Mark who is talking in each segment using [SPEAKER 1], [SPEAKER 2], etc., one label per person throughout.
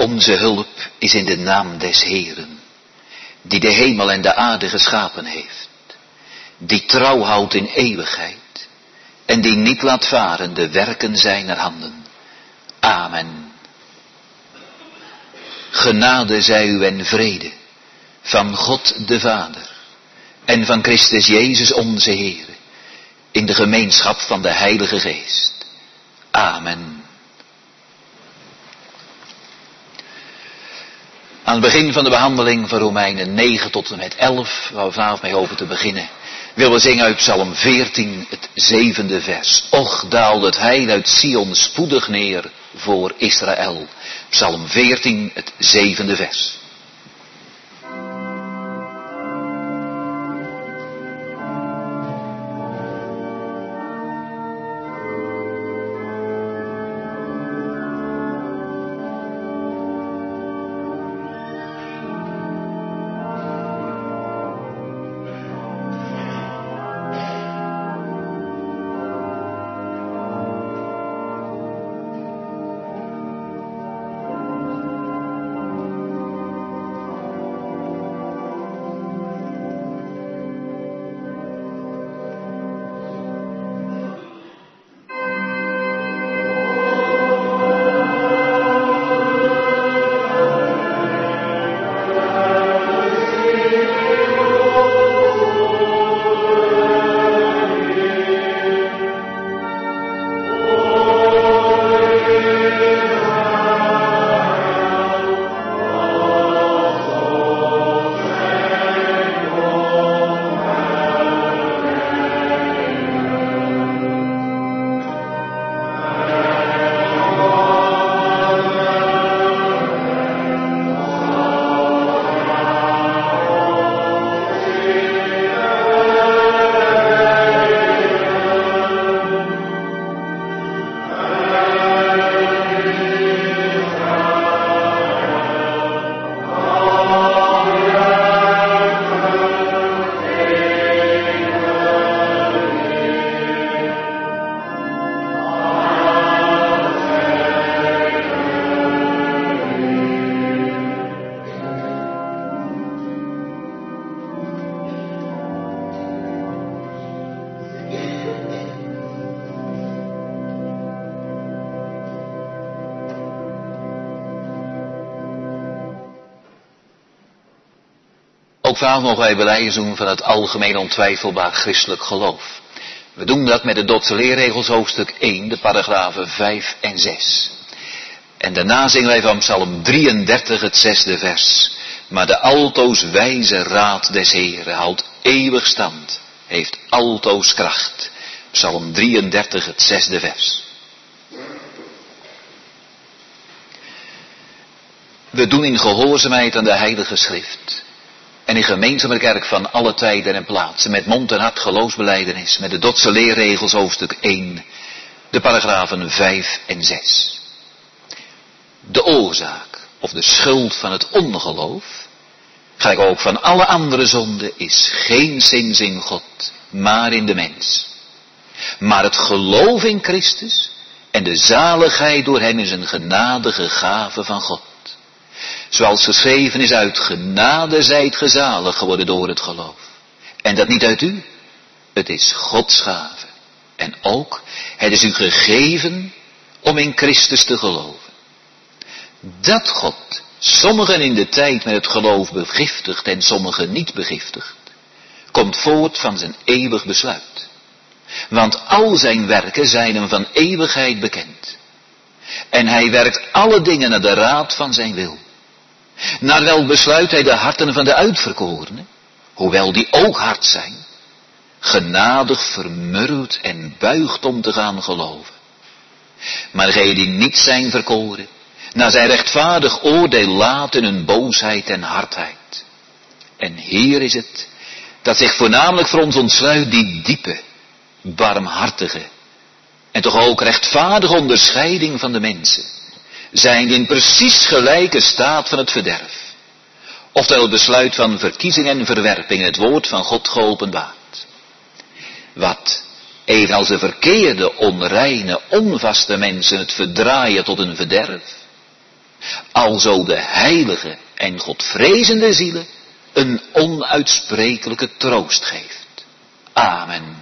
[SPEAKER 1] Onze hulp is in de naam des Heeren, die de hemel en de aarde geschapen heeft, die trouw houdt in eeuwigheid en die niet laat varen de werken zijner handen. Amen. Genade zij u en vrede van God de Vader en van Christus Jezus onze Heer, in de gemeenschap van de Heilige Geest. Amen. Aan het begin van de behandeling van Romeinen 9 tot en met 11, waar we vanavond mee over te beginnen, willen we zingen uit Psalm 14, het 7e vers. Och, daalt het heil uit Sion spoedig neer voor Israël. Psalm 14, het 7e vers. Ook vanavond mogen wij belijdenis doen van het algemeen ontwijfelbaar christelijk geloof. We doen dat met de Dordtse leerregels hoofdstuk 1, de paragrafen 5 en 6. En daarna zingen wij van Psalm 33 het 6e vers. Maar de altoos wijze raad des Heeren houdt eeuwig stand, heeft altoos kracht. Psalm 33 het 6e vers. We doen in gehoorzaamheid aan de Heilige Schrift. En in gemeenschap met de kerk van alle tijden en plaatsen, met mond en hart geloofsbelijdenis, met de Dordtse leerregels hoofdstuk 1, de paragrafen 5 en 6. De oorzaak of de schuld van het ongeloof, gelijk ook van alle andere zonden, is geen zins in God, maar in de mens. Maar het geloof in Christus en de zaligheid door hem is een genadige gave van God. Zoals geschreven is, uit genade zijt ge zalig geworden door het geloof. En dat niet uit u, het is Gods gave. En ook, het is u gegeven om in Christus te geloven. Dat God sommigen in de tijd met het geloof begiftigt en sommigen niet begiftigt, komt voort van zijn eeuwig besluit. Want al zijn werken zijn hem van eeuwigheid bekend. En hij werkt alle dingen naar de raad van zijn wil. Naar wel besluit hij de harten van de uitverkorenen, hoewel die ook hard zijn, genadig vermurwt en buigt om te gaan geloven. Maar degenen die niet zijn verkoren, naar zijn rechtvaardig oordeel laten hun boosheid en hardheid. En hier is het, dat zich voornamelijk voor ons ontsluit die diepe, barmhartige en toch ook rechtvaardige onderscheiding van de mensen, zijn in precies gelijke staat van het verderf. Oftewel het besluit van verkiezing en verwerping in het woord van God geopenbaard. Wat, evenals de verkeerde, onreine, onvaste mensen het verdraaien tot een verderf, alzo de heilige en godvrezende zielen een onuitsprekelijke troost geeft. Amen.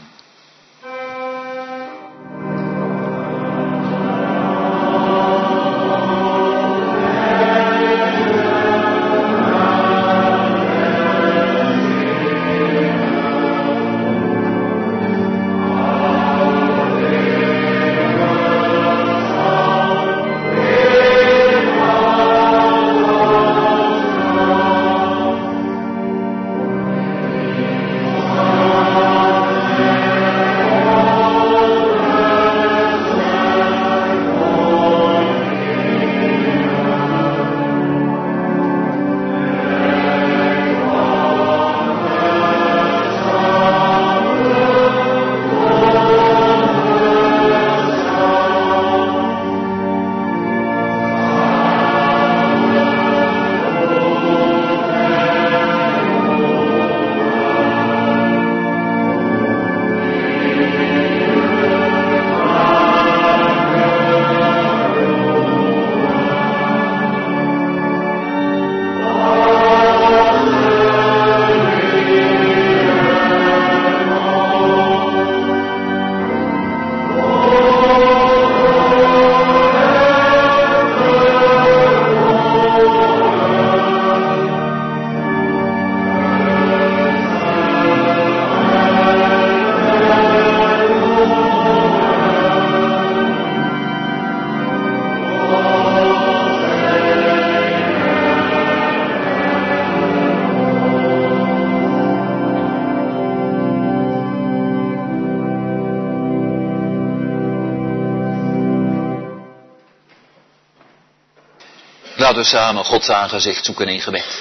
[SPEAKER 1] Laten we samen Gods aangezicht zoeken in gebed.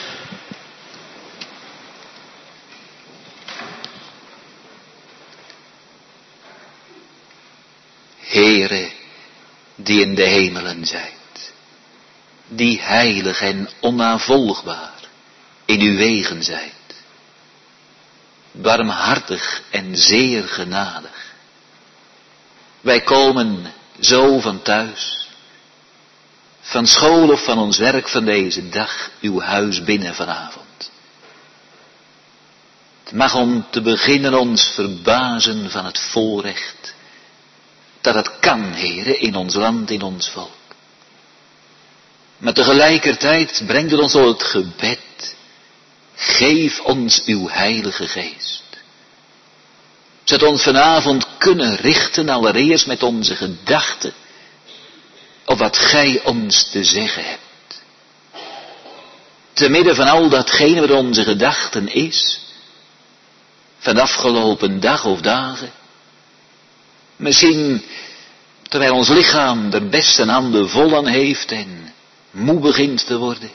[SPEAKER 1] Heere, die in de hemelen zijt, die heilig en onnavolgbaar in uw wegen zijt, barmhartig en zeer genadig. Wij komen zo van thuis, van school of van ons werk van deze dag, uw huis binnen vanavond. Het mag om te beginnen ons verbazen van het voorrecht dat het kan, Heere, in ons land, in ons volk. Maar tegelijkertijd brengt het ons tot het gebed. Geef ons uw heilige geest. Zodat ons vanavond kunnen richten, allereerst met onze gedachten, op wat gij ons te zeggen hebt. Te midden van al datgene wat onze gedachten is, van de afgelopen dag of dagen, misschien terwijl ons lichaam er best een handen vol aan heeft en moe begint te worden.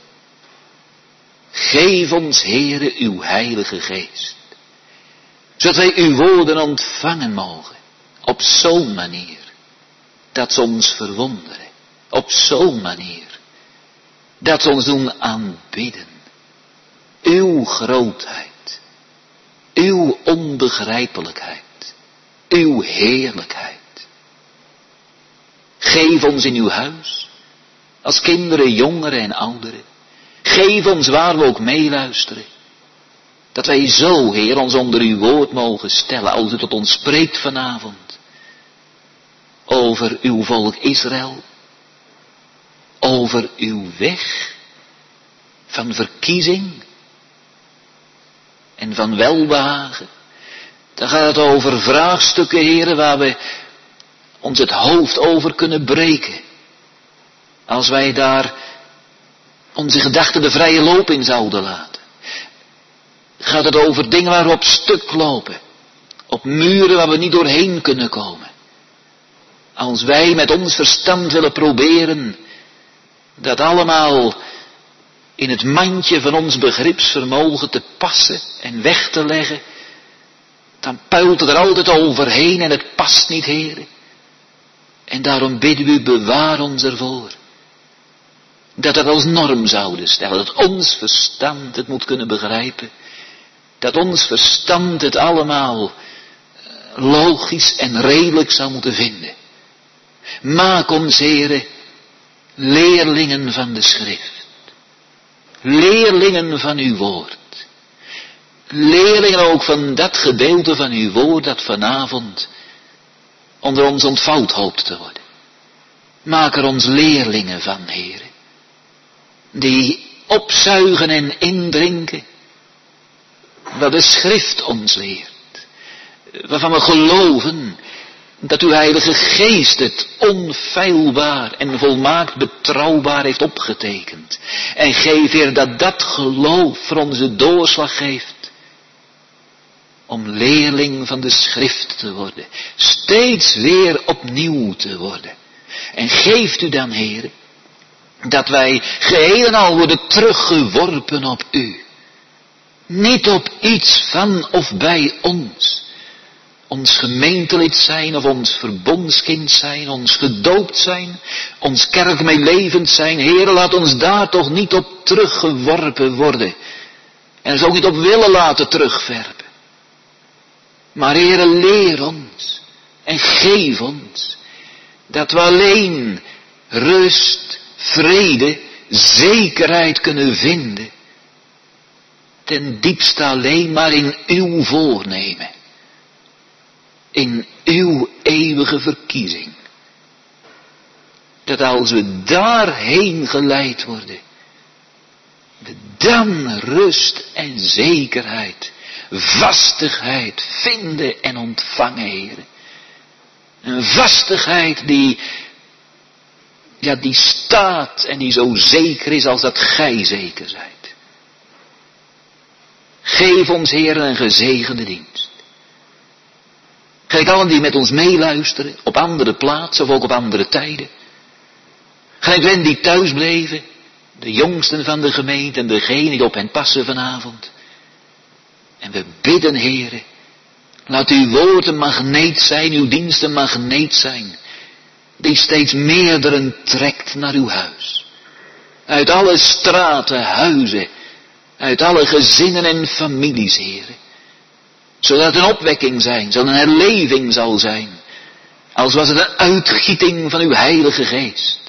[SPEAKER 1] Geef ons, Heere, uw heilige geest, zodat wij uw woorden ontvangen mogen, op zo'n manier, dat ze ons verwonderen, op zo'n manier, dat ze ons doen aanbidden, uw grootheid, uw onbegrijpelijkheid, uw heerlijkheid. Geef ons in uw huis, als kinderen, jongeren en ouderen. Geef ons waar we ook meeluisteren. Dat wij zo, Heer, ons onder uw woord mogen stellen, als u tot ons spreekt vanavond. Over uw volk Israël. Over uw weg van verkiezing en van welbehagen. Dan gaat het over vraagstukken, Heer, waar we ons het hoofd over kunnen breken. Als wij daar onze gedachten de vrije loop in zouden laten. Gaat het over dingen waar we op stuk lopen. Op muren waar we niet doorheen kunnen komen. Als wij met ons verstand willen proberen dat allemaal in het mandje van ons begripsvermogen te passen en weg te leggen, dan puilt het er altijd overheen en het past niet, Heere. En daarom bidden we u, bewaar ons ervoor. Dat we dat als norm zouden stellen, dat ons verstand het moet kunnen begrijpen. Dat ons verstand het allemaal logisch en redelijk zou moeten vinden. Maak ons, Heere, leerlingen van de schrift, leerlingen van uw woord, leerlingen ook van dat gedeelte van uw woord dat vanavond onder ons ontvouwd hoopt te worden. Maak er ons leerlingen van, Heere, die opzuigen en indrinken wat de schrift ons leert, waarvan we geloven dat uw Heilige Geest het onfeilbaar en volmaakt betrouwbaar heeft opgetekend. En geef, Heer, dat dat geloof voor ons de doorslag geeft om leerling van de schrift te worden, steeds weer opnieuw te worden. En geeft u dan, Heer, dat wij geheel en al worden teruggeworpen op u. Niet op iets van of bij ons. Ons gemeentelid zijn of ons verbondskind zijn, ons gedoopt zijn, ons kerkmeelevend zijn. Heer, laat ons daar toch niet op teruggeworpen worden. En ons ook niet op willen laten terugwerpen. Maar Heer, leer ons en geef ons dat we alleen rust, vrede, zekerheid kunnen vinden. Ten diepste alleen maar in uw voornemen. In uw eeuwige verkiezing. Dat als we daarheen geleid worden, we dan rust en zekerheid, vastigheid vinden en ontvangen, Heer. Een vastigheid die staat en die zo zeker is als dat gij zeker zijt. Geef ons, Heer, een gezegende dienst. Geef allen die met ons meeluisteren, op andere plaatsen of ook op andere tijden. Geef hen die thuis bleven, de jongsten van de gemeente en degenen die op hen passen vanavond. En we bidden, Heere, laat uw woord een magneet zijn, uw dienst een magneet zijn, die steeds meerderen trekt naar uw huis. Uit alle straten, huizen, uit alle gezinnen en families, Heere. Zodat het een opwekking zijn, zodat een herleving zal zijn. Als was het een uitgieting van uw Heilige Geest.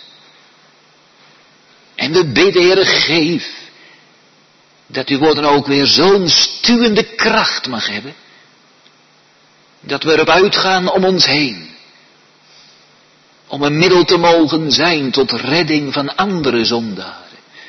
[SPEAKER 1] En we bidden, Heere, geef dat uw woord dan ook weer zo'n stuwende kracht mag hebben. Dat we erop uitgaan om ons heen. Om een middel te mogen zijn tot redding van andere zondaren.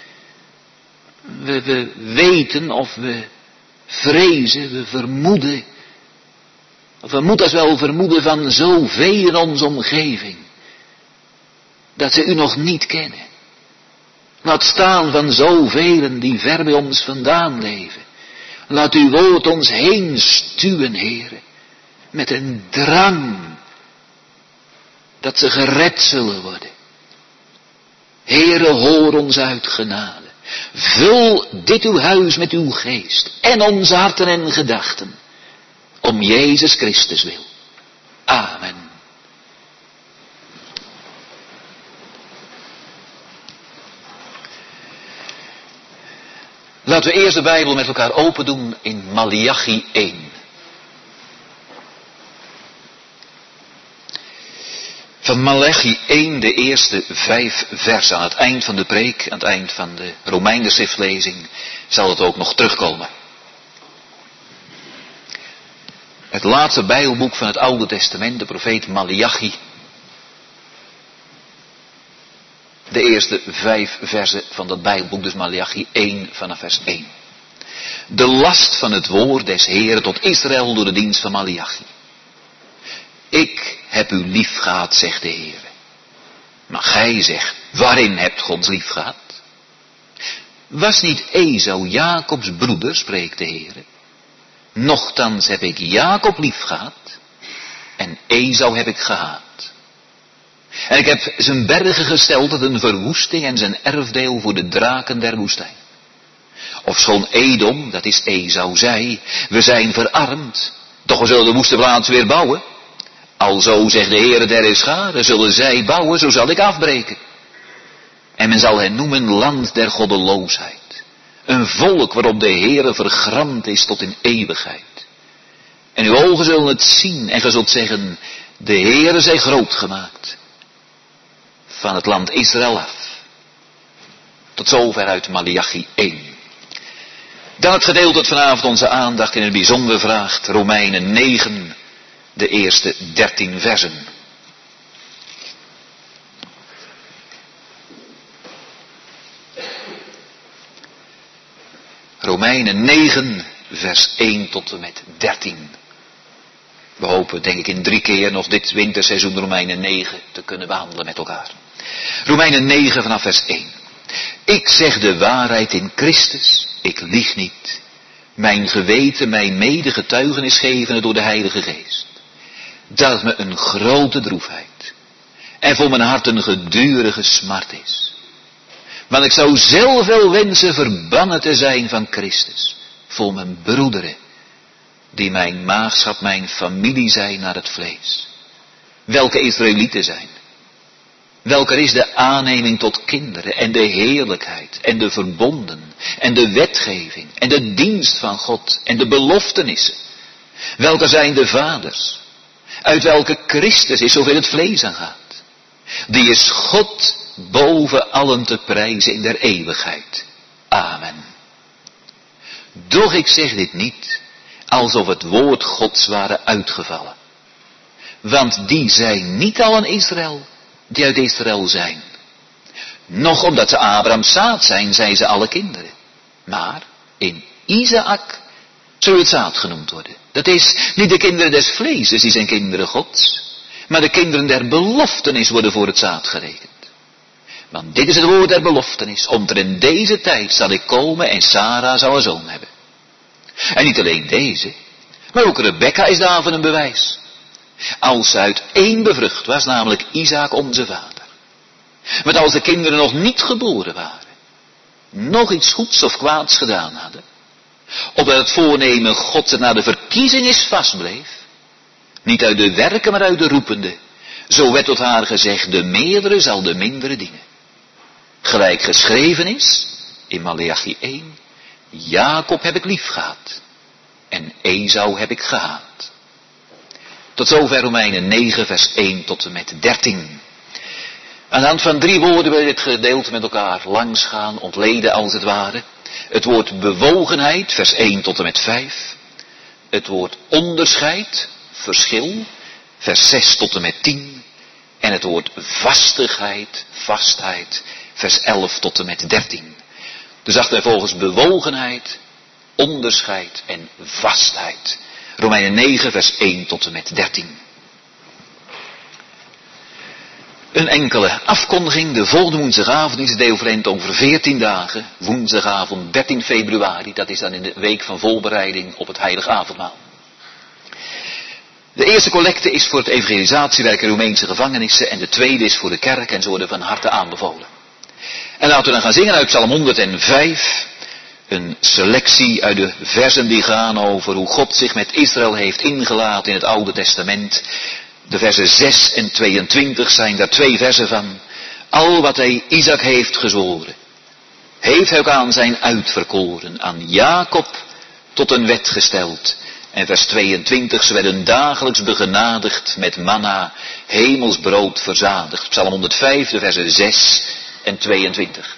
[SPEAKER 1] We weten of we vrezen, we vermoeden. Of we moeten als wel vermoeden van zoveel in onze omgeving. Dat ze u nog niet kennen. Laat staan van zoveel die ver bij ons vandaan leven. Laat uw woord ons heen stuwen, Heere. Met een drang. Dat ze gered zullen worden. Heere, hoor ons uit genade. Vul dit uw huis met uw geest. En onze harten en gedachten. Om Jezus Christus wil. Amen. Laten we eerst de Bijbel met elkaar open doen in Maleachi 1. Van Maleachi 1, de eerste 5 versen. Aan het eind van de preek, aan het eind van de Romeinenschriftlezing, zal het ook nog terugkomen. Het laatste Bijbelboek van het Oude Testament, de profeet Maleachi. De eerste 5 versen van dat Bijbelboek, dus Maleachi 1 vanaf vers 1. De last van het woord des Heeren tot Israël door de dienst van Maleachi. Ik heb u lief gehad, zegt de Heer. Maar gij zegt, waarin hebt God lief gehad? Was niet Esau Jacobs broeder, spreekt de Heer. Nochtans heb ik Jacob lief gehad en Esau heb ik gehaat. En ik heb zijn bergen gesteld tot een verwoesting en zijn erfdeel voor de draken der woestijn. Ofschoon Edom, dat is Esau, zei, we zijn verarmd, doch we zullen de woeste plaats weer bouwen. Alzo zegt de Heere der Heerscharen, zullen zij bouwen, zo zal ik afbreken. En men zal hen noemen land der goddeloosheid. Een volk waarop de Heere vergramd is tot in eeuwigheid. En uw ogen zullen het zien en ge zult zeggen, de Heere zij groot gemaakt. Van het land Israël af. Tot zover uit Maleachi 1. Dan het gedeelte dat vanavond onze aandacht in het bijzonder vraagt. Romeinen 9, de eerste 13 versen. Romeinen 9, vers 1 tot en met 13. We hopen, denk ik, in 3 keer nog dit winterseizoen Romeinen 9 te kunnen behandelen met elkaar. Romeinen 9 vanaf vers 1. Ik zeg de waarheid in Christus, ik lieg niet. Mijn geweten, mijn medegetuigenis gevende door de Heilige Geest. Dat me een grote droefheid en voor mijn hart een gedurige smart is. Want ik zou zelf wel wensen verbannen te zijn van Christus, voor mijn broederen, die mijn maagschap, mijn familie zijn naar het vlees. Welke Israëlieten zijn. Welker is de aanneming tot kinderen en de heerlijkheid en de verbonden en de wetgeving en de dienst van God en de beloftenissen. Welke zijn de vaders, uit welke Christus is zoveel het vlees aangaat. Die is God boven allen te prijzen in der eeuwigheid. Amen. Doch ik zeg dit niet alsof het woord Gods ware uitgevallen. Want die zijn niet allen Israël die uit Israël zijn. Noch omdat ze Abrahams zaad zijn ze alle kinderen. Maar in Isaak zullen het zaad genoemd worden. Dat is niet de kinderen des vleeses, die zijn kinderen Gods. Maar de kinderen der beloftenis worden voor het zaad gerekend. Want dit is het woord der beloftenis. Omtrent in deze tijd zal ik komen en Sarah zal een zoon hebben. En niet alleen deze, maar ook Rebekka is daarvan een bewijs. Als ze uit één bevrucht was, namelijk Isaak onze vader. Want als de kinderen nog niet geboren waren, nog iets goeds of kwaads gedaan hadden, opdat het voornemen Gods naar de verkiezing is vastbleef, niet uit de werken, maar uit de roepende, zo werd tot haar gezegd, de meerdere zal de mindere dienen. Gelijk geschreven is, in Maleachi 1, Jacob heb ik lief gehad, en Esau heb ik gehaat. Tot zover Romeinen 9 vers 1 tot en met 13. Aan de hand van 3 woorden wil je dit gedeelte met elkaar langs gaan, ontleden als het ware. Het woord bewogenheid, vers 1 tot en met 5. Het woord onderscheid, verschil, vers 6 tot en met 10. En het woord vastigheid, vastheid, vers 11 tot en met 13. Dus achtervolgens bewogenheid, onderscheid en vastheid. Romeinen 9 vers 1 tot en met 13. Een enkele afkondiging. De volgende woensdagavond is het deelverend over 14 dagen. Woensdagavond 13 februari. Dat is dan in de week van voorbereiding op het heilige avondmaal. De eerste collecte is voor het evangelisatiewerk in Roemeense gevangenissen. En de tweede is voor de kerk en ze worden van harte aanbevolen. En laten we dan gaan zingen uit Psalm 105. Een selectie uit de versen die gaan over hoe God zich met Israël heeft ingelaten in het Oude Testament. De versen 6 en 22 zijn daar 2 versen van. Al wat hij Isaac heeft gezworen, heeft hij ook aan zijn uitverkoren, aan Jacob tot een wet gesteld. En vers 22, ze werden dagelijks begenadigd met manna, hemelsbrood verzadigd. Psalm 105, de versen 6 en 22.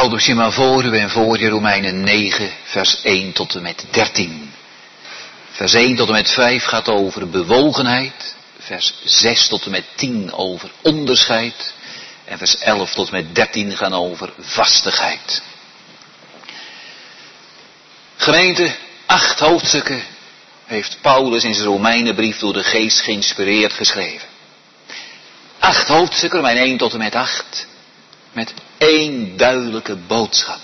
[SPEAKER 1] Houd je maar voor u en voor je Romeinen 9, vers 1 tot en met 13. Vers 1 tot en met 5 gaat over bewogenheid. Vers 6 tot en met 10 over onderscheid. En vers 11 tot en met 13 gaan over vastigheid. Gemeente, 8 hoofdstukken heeft Paulus in zijn Romeinenbrief door de geest geïnspireerd geschreven. 8 hoofdstukken, Romeinen 1 tot en met 8. Met één duidelijke boodschap.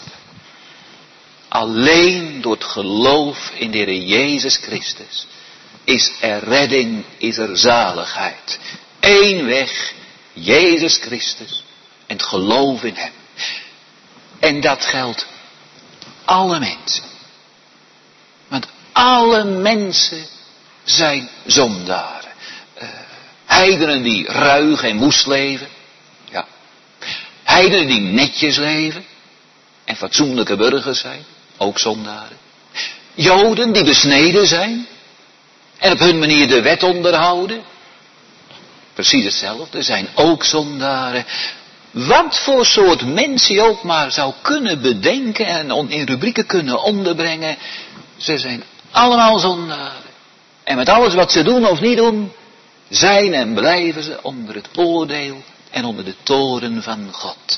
[SPEAKER 1] Alleen door het geloof in de Heer Jezus Christus is er redding, is er zaligheid. Eén weg, Jezus Christus en het geloof in Hem. En dat geldt alle mensen. Want alle mensen zijn zondaren. Heidenen die ruig en woest leven. Ja. Heidenen die netjes leven. En fatsoenlijke burgers zijn. Ook zondaren. Joden die besneden zijn. En op hun manier de wet onderhouden. Precies hetzelfde, zijn ook zondaren. Wat voor soort mensen je ook maar zou kunnen bedenken en in rubrieken kunnen onderbrengen. Ze zijn allemaal zondaren. En met alles wat ze doen of niet doen, zijn en blijven ze onder het oordeel en onder de toren van God.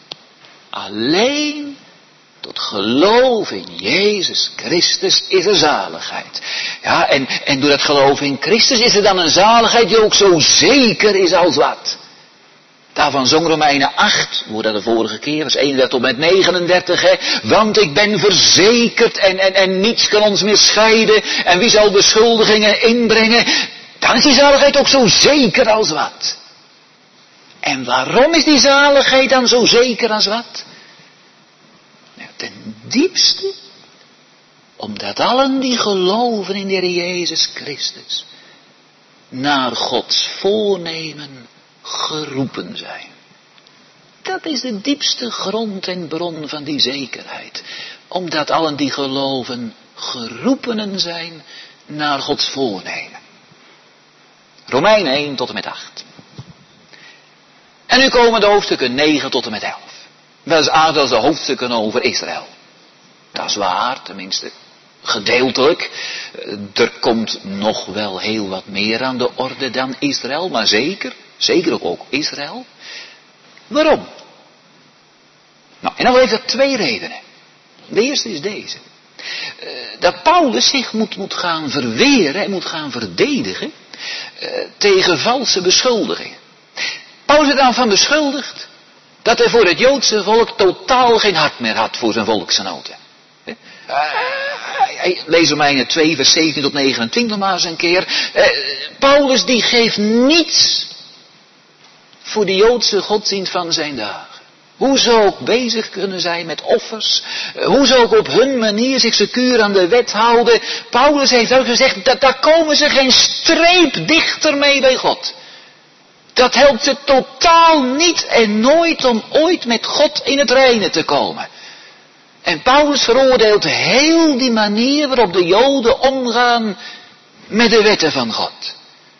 [SPEAKER 1] Alleen tot geloof in Jezus Christus is er zaligheid. Ja, en door dat geloof in Christus is er dan een zaligheid die ook zo zeker is als wat. Daarvan zong Romeinen 8, we hoorden dat de vorige keer, vers 31 tot met 39, hè. Want ik ben verzekerd en niets kan ons meer scheiden. En wie zal beschuldigingen inbrengen? Dan is die zaligheid ook zo zeker als wat. En waarom is die zaligheid dan zo zeker als wat? Nou, ten diepste, omdat allen die geloven in de Heer Jezus Christus naar Gods voornemen geroepen zijn. Dat is de diepste grond en bron van die zekerheid. Omdat allen die geloven geroepenen zijn naar Gods voornemen. Romeinen 1 tot en met 8. En nu komen de hoofdstukken 9 tot en met 11. Dat is aardig als de hoofdstukken over Israël. Dat is waar, tenminste gedeeltelijk. Er komt nog wel heel wat meer aan de orde dan Israël, maar zeker ook Israël. Waarom? Nou, en dan heeft dat 2 redenen. De eerste is deze. Dat Paulus zich moet gaan verweren en moet gaan verdedigen tegen valse beschuldigingen. Paulus werd daarvan beschuldigd dat hij voor het Joodse volk totaal geen hart meer had voor zijn volksgenoten. Lees Romeinen 2 vers 17 tot 29 maar eens een keer. Paulus die geeft niets voor de Joodse godsdienst van zijn dagen. Hoe ze ook bezig kunnen zijn met offers. Hoe ze ook op hun manier zich secuur aan de wet houden. Paulus heeft ook gezegd, dat daar komen ze geen streep dichter mee bij God. Dat helpt ze totaal niet en nooit om ooit met God in het reine te komen. En Paulus veroordeelt heel die manier waarop de Joden omgaan met de wetten van God.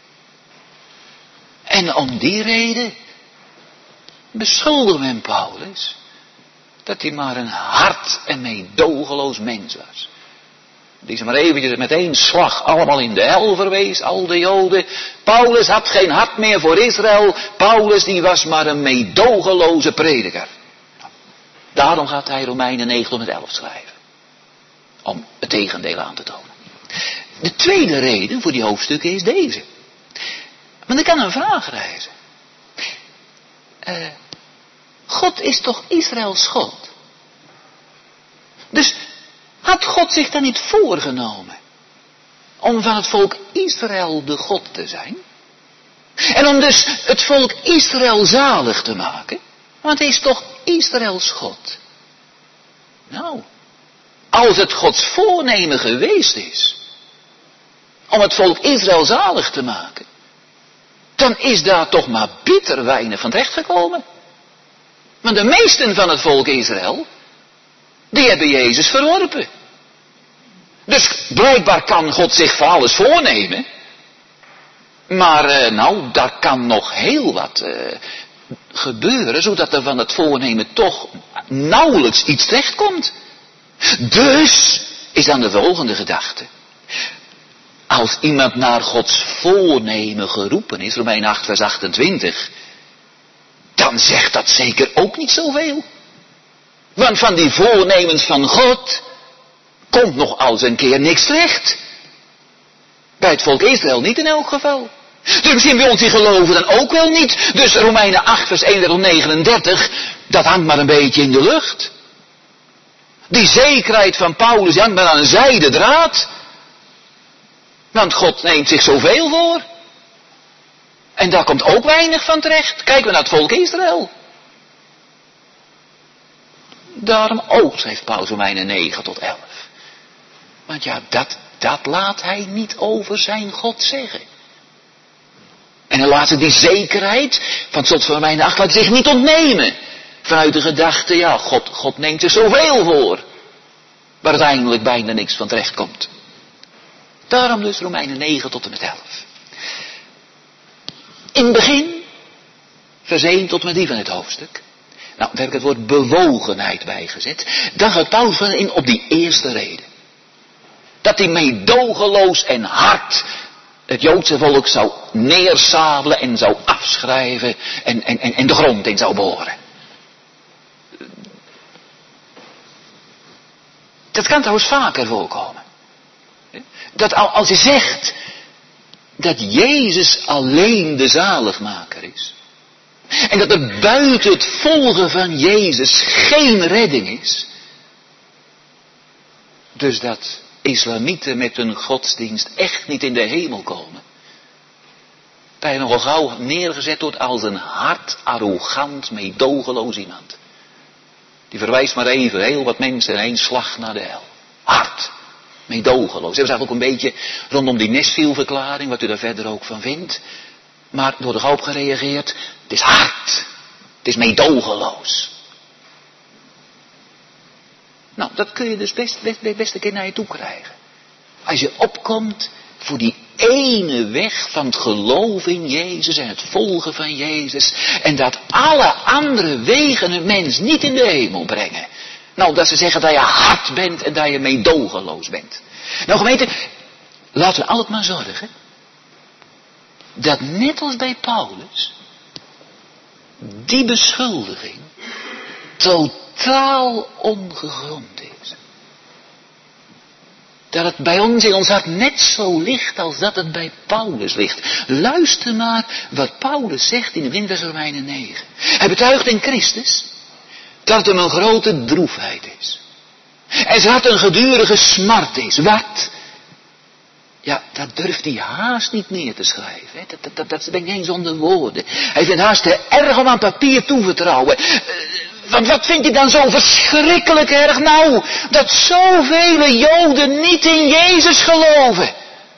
[SPEAKER 1] En om die reden beschuldigt men Paulus dat hij maar een hard en meedogenloos mens was. Die ze maar eventjes met één slag allemaal in de hel verwees, al de Joden. Paulus had geen hart meer voor Israël. Paulus die was maar een meedogenloze prediker. Daarom gaat hij Romeinen 9 tot met 11 schrijven. Om het tegendeel aan te tonen. De tweede reden voor die hoofdstukken is deze. Want ik kan een vraag reizen. God is toch Israëls God? Dus had God zich dan niet voorgenomen om van het volk Israël de God te zijn? En om dus het volk Israël zalig te maken? Want hij is toch Israëls God? Nou, als het Gods voornemen geweest is om het volk Israël zalig te maken, dan is daar toch maar bitter weinig van terecht gekomen. Want de meesten van het volk Israël, die hebben Jezus verworpen. Dus blijkbaar kan God zich voor alles voornemen. Maar daar kan nog heel wat gebeuren, zodat er van het voornemen toch nauwelijks iets terechtkomt. Dus is dan de volgende gedachte. Als iemand naar Gods voornemen geroepen is, Romeinen 8 vers 28, dan zegt dat zeker ook niet zoveel. Want van die voornemens van God komt nog als een keer niks terecht. Bij het volk Israël niet in elk geval. Dus misschien bij ons die geloven dan ook wel niet. Dus Romeinen 8 vers 31-39, dat hangt maar een beetje in de lucht. Die zekerheid van Paulus hangt maar aan een zijden draad. Want God neemt zich zoveel voor. En daar komt ook weinig van terecht. Kijken we naar het volk Israël. Daarom ook, schrijft Paulus Romeinen 9 tot 11. Want ja, dat laat hij niet over zijn God zeggen. En dan laat ze die zekerheid van het slot van Romeinen 8 laat zich niet ontnemen. Vanuit de gedachte, ja, God neemt zich zoveel voor. Waar uiteindelijk bijna niks van terecht komt. Daarom dus Romeinen 9 tot en met 11. In het begin, vers 1 tot en met 3 van het hoofdstuk. Nou, daar heb ik het woord bewogenheid bijgezet. Dan gaat Paulus in op die eerste reden. Dat hij meedogenloos en hard het Joodse volk zou neersabelen en zou afschrijven en de grond in zou boren. Dat kan trouwens vaker voorkomen. Dat als je zegt dat Jezus alleen de zaligmaker is. En dat er buiten het volgen van Jezus geen redding is. Dus dat islamieten met hun godsdienst echt niet in de hemel komen. Dat je nogal gauw neergezet wordt als een hard, arrogant, meedogenloos iemand. Die verwijst maar even heel wat mensen in één slag naar de hel. Hard, meedogenloos. Dat is eigenlijk ook een beetje rondom die Nesville-verklaring, wat u daar verder ook van vindt. Maar door de gauw op gereageerd, het is hard, het is meedogenloos. Nou, dat kun je dus best een keer naar je toe krijgen. Als je opkomt voor die ene weg van het geloof in Jezus en het volgen van Jezus. En dat alle andere wegen een mens niet in de hemel brengen. Nou, dat ze zeggen dat je hard bent en dat je meedogenloos bent. Nou gemeente, laten we altijd maar zorgen. Dat net als bij Paulus, die beschuldiging totaal ongegrond is. Dat het bij ons in ons hart net zo ligt als dat het bij Paulus ligt. Luister maar wat Paulus zegt in de begin van Romeinen 9. Hij betuigt in Christus dat het hem een grote droefheid is. En zijn hart een gedurige smart is. Wat? Ja, dat durft hij haast niet meer te schrijven. Hè? Dat ben ik eens onder woorden. Hij vindt haast te erg om aan papier toe te vertrouwen. Want wat vindt hij dan zo verschrikkelijk erg nou? Dat zoveel Joden niet in Jezus geloven.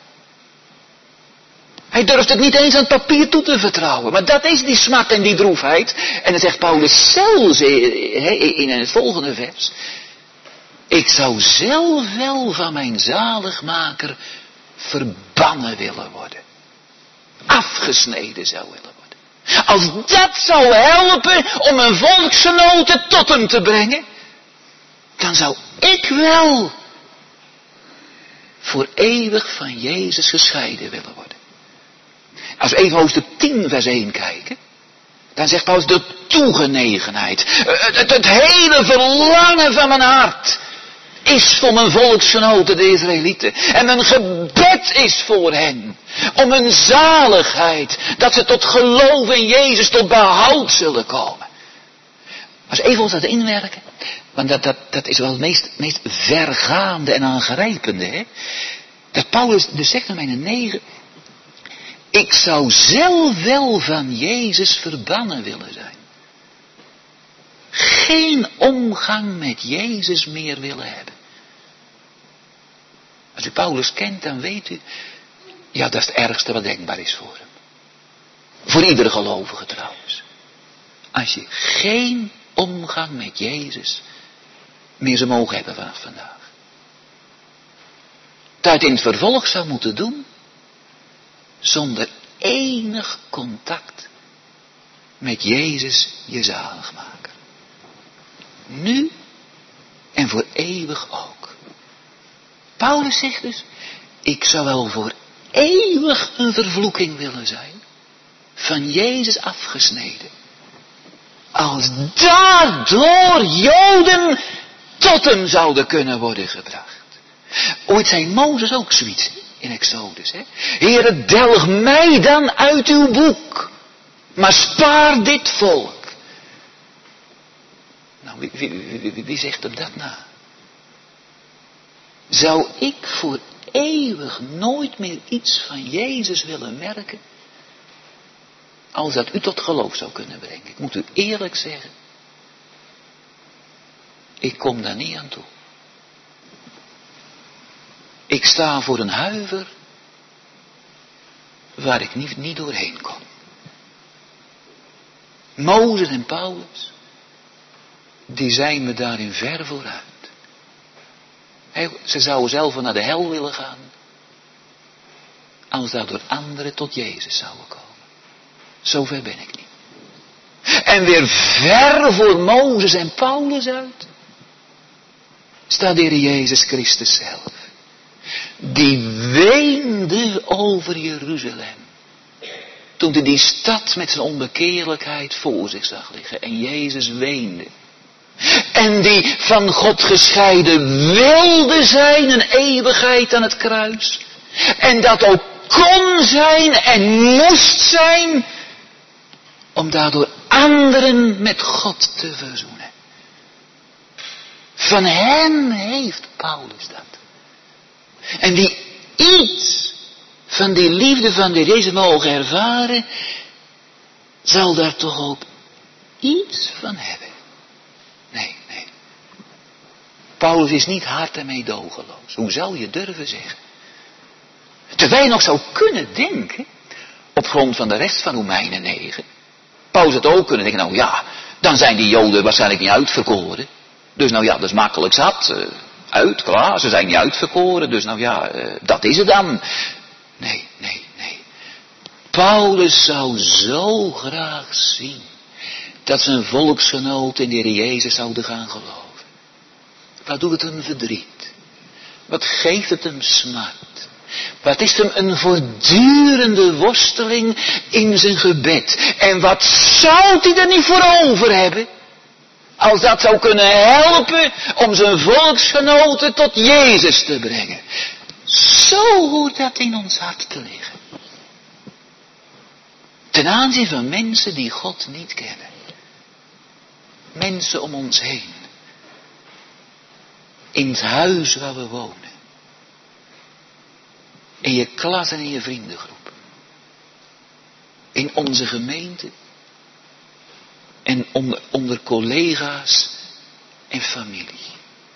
[SPEAKER 1] Hij durft het niet eens aan het papier toe te vertrouwen. Maar dat is die smart en die droefheid. En dan zegt Paulus zelfs in het volgende vers. Ik zou zelf wel van mijn zaligmaker verbannen willen worden. Afgesneden zou willen worden. Als dat zou helpen om een volksgenoten tot hem te brengen, dan zou ik wel voor eeuwig van Jezus gescheiden willen worden. Als we even hoofdstuk 10 vers 1 kijken, dan zegt Paulus de toegenegenheid. Het hele verlangen van mijn hart is voor mijn volksgenoten, de Israëlieten. En mijn gebed is voor hen. Om hun zaligheid. Dat ze tot geloof in Jezus, tot behoud zullen komen. Als we even ons dat inwerken. Want dat is wel het meest vergaande en aangrijpende. Hè? Dat Paulus dus zegt in Romeinen 9. Ik zou zelf wel van Jezus verbannen willen zijn. Geen omgang met Jezus meer willen hebben. Als u Paulus kent, dan weet u, ja, dat is het ergste wat denkbaar is voor hem. Voor iedere gelovige trouwens. Als je geen omgang met Jezus meer zou mogen hebben vanaf vandaag. Dat je in het vervolg zou moeten doen, zonder enig contact met Jezus je zaligmaker. Nu en voor eeuwig ook. Paulus zegt dus, ik zou wel voor eeuwig een vervloeking willen zijn. Van Jezus afgesneden. Als daardoor Joden tot hem zouden kunnen worden gebracht. Ooit zei Mozes ook zoiets in Exodus. Hè? Heere, delg mij dan uit uw boek. Maar spaar dit volk. Nou, wie zegt hem dat na? Zou ik voor eeuwig nooit meer iets van Jezus willen merken? Als dat u tot geloof zou kunnen brengen. Ik moet u eerlijk zeggen. Ik kom daar niet aan toe. Ik sta voor een huiver waar ik niet doorheen kom. Mozes en Paulus, die zijn me daarin ver vooruit. Ze zouden zelf naar de hel willen gaan, als daardoor anderen tot Jezus zouden komen. Zover ben ik niet. En weer ver voor Mozes en Paulus uit, staat de Heer Jezus Christus zelf. Die weende over Jeruzalem. Toen hij die stad met zijn onbekeerlijkheid voor zich zag liggen. En Jezus weende. En die van God gescheiden wilde zijn een eeuwigheid aan het kruis. En dat ook kon zijn en moest zijn. Om daardoor anderen met God te verzoenen. Van hen heeft Paulus dat. En die iets van die liefde van de Jezus mogen ervaren, zal daar toch ook iets van hebben. Nee. Paulus is niet hard en meedogenloos. Hoe zou je durven zeggen? Terwijl je nog zou kunnen denken, op grond van de rest van Romeinen 9, Paulus had ook kunnen denken, nou ja, dan zijn die Joden waarschijnlijk niet uitverkoren. Dus nou ja, dat is makkelijk zat. Uit, klaar, ze zijn niet uitverkoren, dus nou ja, dat is het dan. Nee. Paulus zou zo graag zien dat zijn volksgenoten in de Heer Jezus zouden gaan geloven. Wat doet het hem verdriet? Wat geeft het hem smart? Wat is hem een voortdurende worsteling in zijn gebed? En wat zou hij er niet voor over hebben? Als dat zou kunnen helpen om zijn volksgenoten tot Jezus te brengen. Zo hoort dat in ons hart te liggen. Ten aanzien van mensen die God niet kennen. Mensen om ons heen. In het huis waar we wonen. In je klas en in je vriendengroep. In onze gemeente. En onder collega's en familie.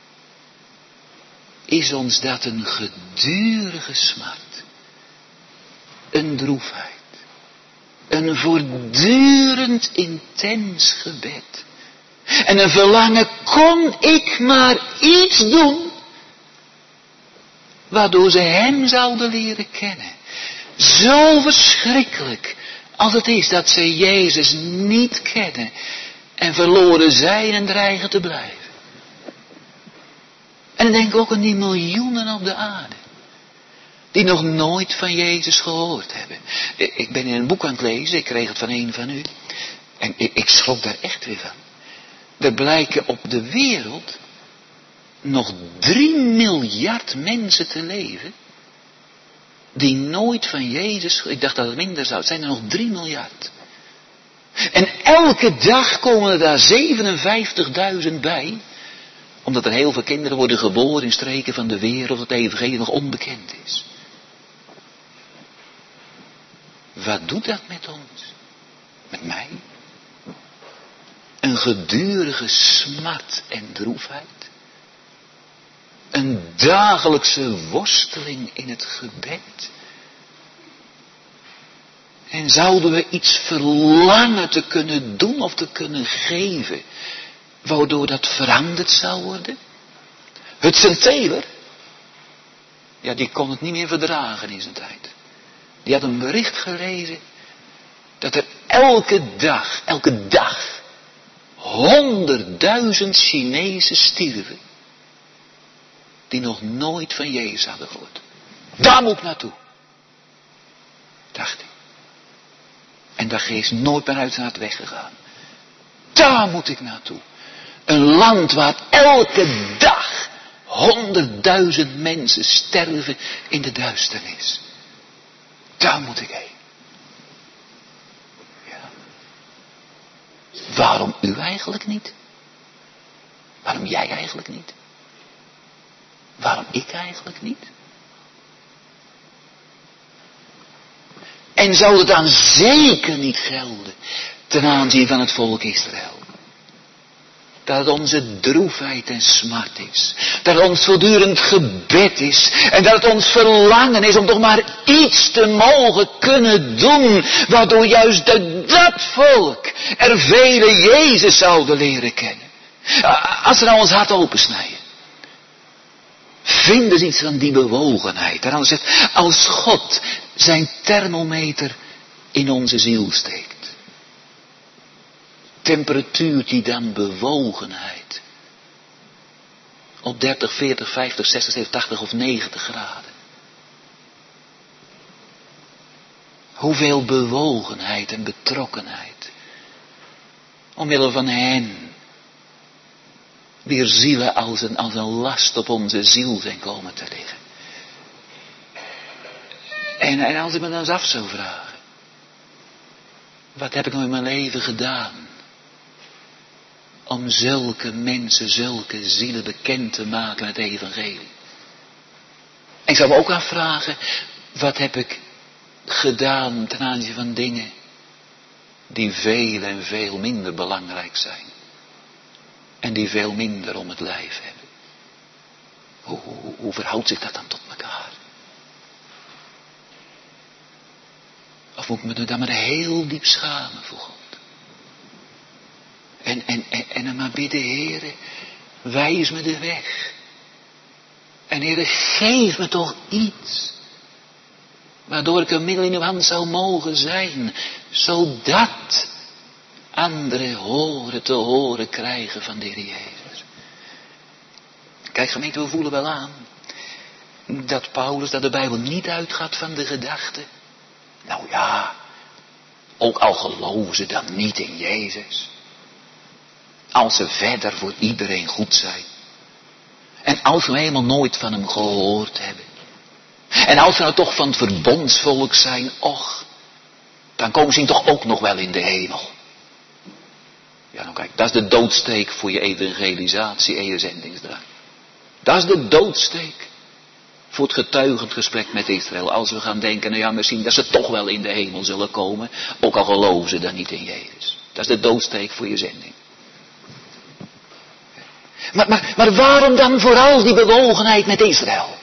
[SPEAKER 1] Is ons dat een gedurige smart. Een droefheid. Een voortdurend intens gebed. En een verlangen, kon ik maar iets doen. Waardoor ze hem zouden leren kennen. Zo verschrikkelijk. Als het is dat ze Jezus niet kennen. En verloren zijn en dreigen te blijven. En dan denk ik ook aan die miljoenen op de aarde. Die nog nooit van Jezus gehoord hebben. Ik ben in een boek aan het lezen. Ik kreeg het van een van u. En ik schrok daar echt weer van. Er blijken op de wereld nog 3 miljard mensen te leven. Die nooit van Jezus, ik dacht dat het minder zou, het zijn er nog 3 miljard. En elke dag komen er daar 57.000 bij. Omdat er heel veel kinderen worden geboren in streken van de wereld, dat het evangelie nog onbekend is. Wat doet dat met ons? Met mij? Een gedurige smart en droefheid. Een dagelijkse worsteling in het gebed. En zouden we iets verlangen te kunnen doen of te kunnen geven, waardoor dat veranderd zou worden? Hudson Taylor, ja, die kon het niet meer verdragen in zijn tijd. Die had een bericht gelezen dat er elke dag 100.000 Chinezen stierven. Die nog nooit van Jezus hadden gehoord. Daar moet ik naartoe. Dacht hij. En daar is nooit meer uit zijn hart weggegaan. Daar moet ik naartoe. Een land waar elke dag 100.000 mensen sterven in de duisternis. Daar moet ik heen. Ja. Waarom u eigenlijk niet? Waarom jij eigenlijk niet? Waarom ik eigenlijk niet? En zou het dan zeker niet gelden ten aanzien van het volk Israël? Dat het onze droefheid en smart is. Dat het ons voortdurend gebed is. En dat het ons verlangen is om toch maar iets te mogen kunnen doen. Waardoor juist dat volk er vele Jezus zouden leren kennen. Als we nou ons hart opensnijden. Vinden ze iets van die bewogenheid. En dan zegt, als God zijn thermometer in onze ziel steekt. Temperatuurt die dan bewogenheid. Op 30, 40, 50, 60, 70, 80 of 90 graden. Hoeveel bewogenheid en betrokkenheid. Omwille van hen. Wier zielen als een last op onze ziel zijn komen te liggen. En als ik me dan eens af zou vragen. Wat heb ik nou in mijn leven gedaan? Om zulke mensen, zulke zielen bekend te maken met het evangelie. En ik zou me ook afvragen. Wat heb ik gedaan ten aanzien van dingen. Die veel en veel minder belangrijk zijn. En die veel minder om het lijf hebben. Hoe verhoudt zich dat dan tot elkaar? Of moet ik me dan maar heel diep schamen voor God? En dan maar bidden, Heere, wijs me de weg. En Heere, geef me toch iets. Waardoor ik een middel in uw hand zou mogen zijn. Zodat anderen te horen krijgen van de Heer Jezus. Kijk gemeente, we voelen wel aan. Dat Paulus, dat de Bijbel niet uitgaat van de gedachte. Nou ja, ook al geloven ze dan niet in Jezus. Als ze verder voor iedereen goed zijn. En als we helemaal nooit van hem gehoord hebben. En als we nou toch van het verbondsvolk zijn, och. Dan komen ze toch ook nog wel in de hemel. Ja, nou kijk, dat is de doodsteek voor je evangelisatie en je zendingsdrang. Dat is de doodsteek voor het getuigend gesprek met Israël. Als we gaan denken, nou ja, misschien dat ze toch wel in de hemel zullen komen. Ook al geloven ze dan niet in Jezus. Dat is de doodsteek voor je zending. Maar waarom dan vooral die bewogenheid met Israël?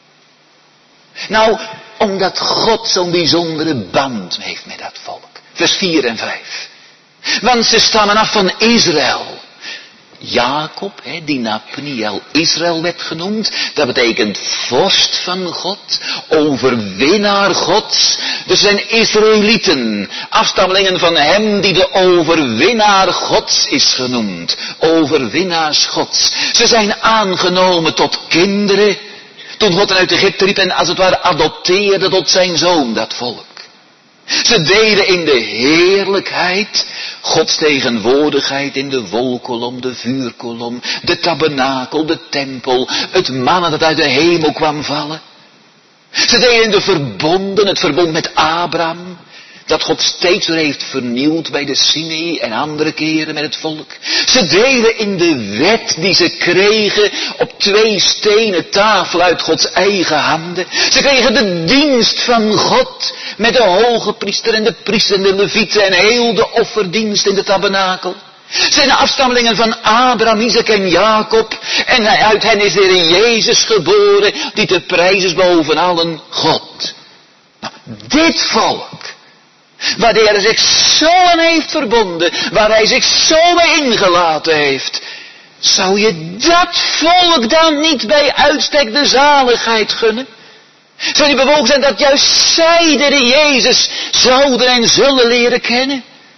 [SPEAKER 1] Nou, omdat God zo'n bijzondere band heeft met dat volk. Vers 4 en 5. Want ze stammen af van Israël. Jacob, die na Pniel Israël werd genoemd, dat betekent vorst van God, overwinnaar Gods. Dus zijn Israëlieten, afstammelingen van hem die de overwinnaar Gods is genoemd. Overwinnaars Gods. Ze zijn aangenomen tot kinderen, toen God hen uit Egypte riep en als het ware adopteerde tot zijn zoon, dat volk. Ze deden in de heerlijkheid, Gods tegenwoordigheid in de wolkolom, de vuurkolom, de tabernakel, de tempel, het manna dat uit de hemel kwam vallen. Ze deden in de verbonden, het verbond met Abraham, dat God steeds weer heeft vernieuwd bij de Sinai en andere keren met het volk. Ze deden in de wet die ze kregen op 2 stenen tafel uit Gods eigen handen. Ze kregen de dienst van God met de hoge priester en de priester en de levieten en heel de offerdienst in de tabernakel. Ze zijn de afstammelingen van Abraham, Isaac en Jacob. En uit hen is de Heer Jezus geboren, die te prijzen is boven allen God. Nou, dit volk, waar de Heer zich zo aan heeft verbonden, waar hij zich zo mee ingelaten heeft. Zou je dat volk dan niet bij uitstek de zaligheid gunnen? Zou je bewogen zijn dat juist zij de Heer Jezus zouden en zullen leren kennen?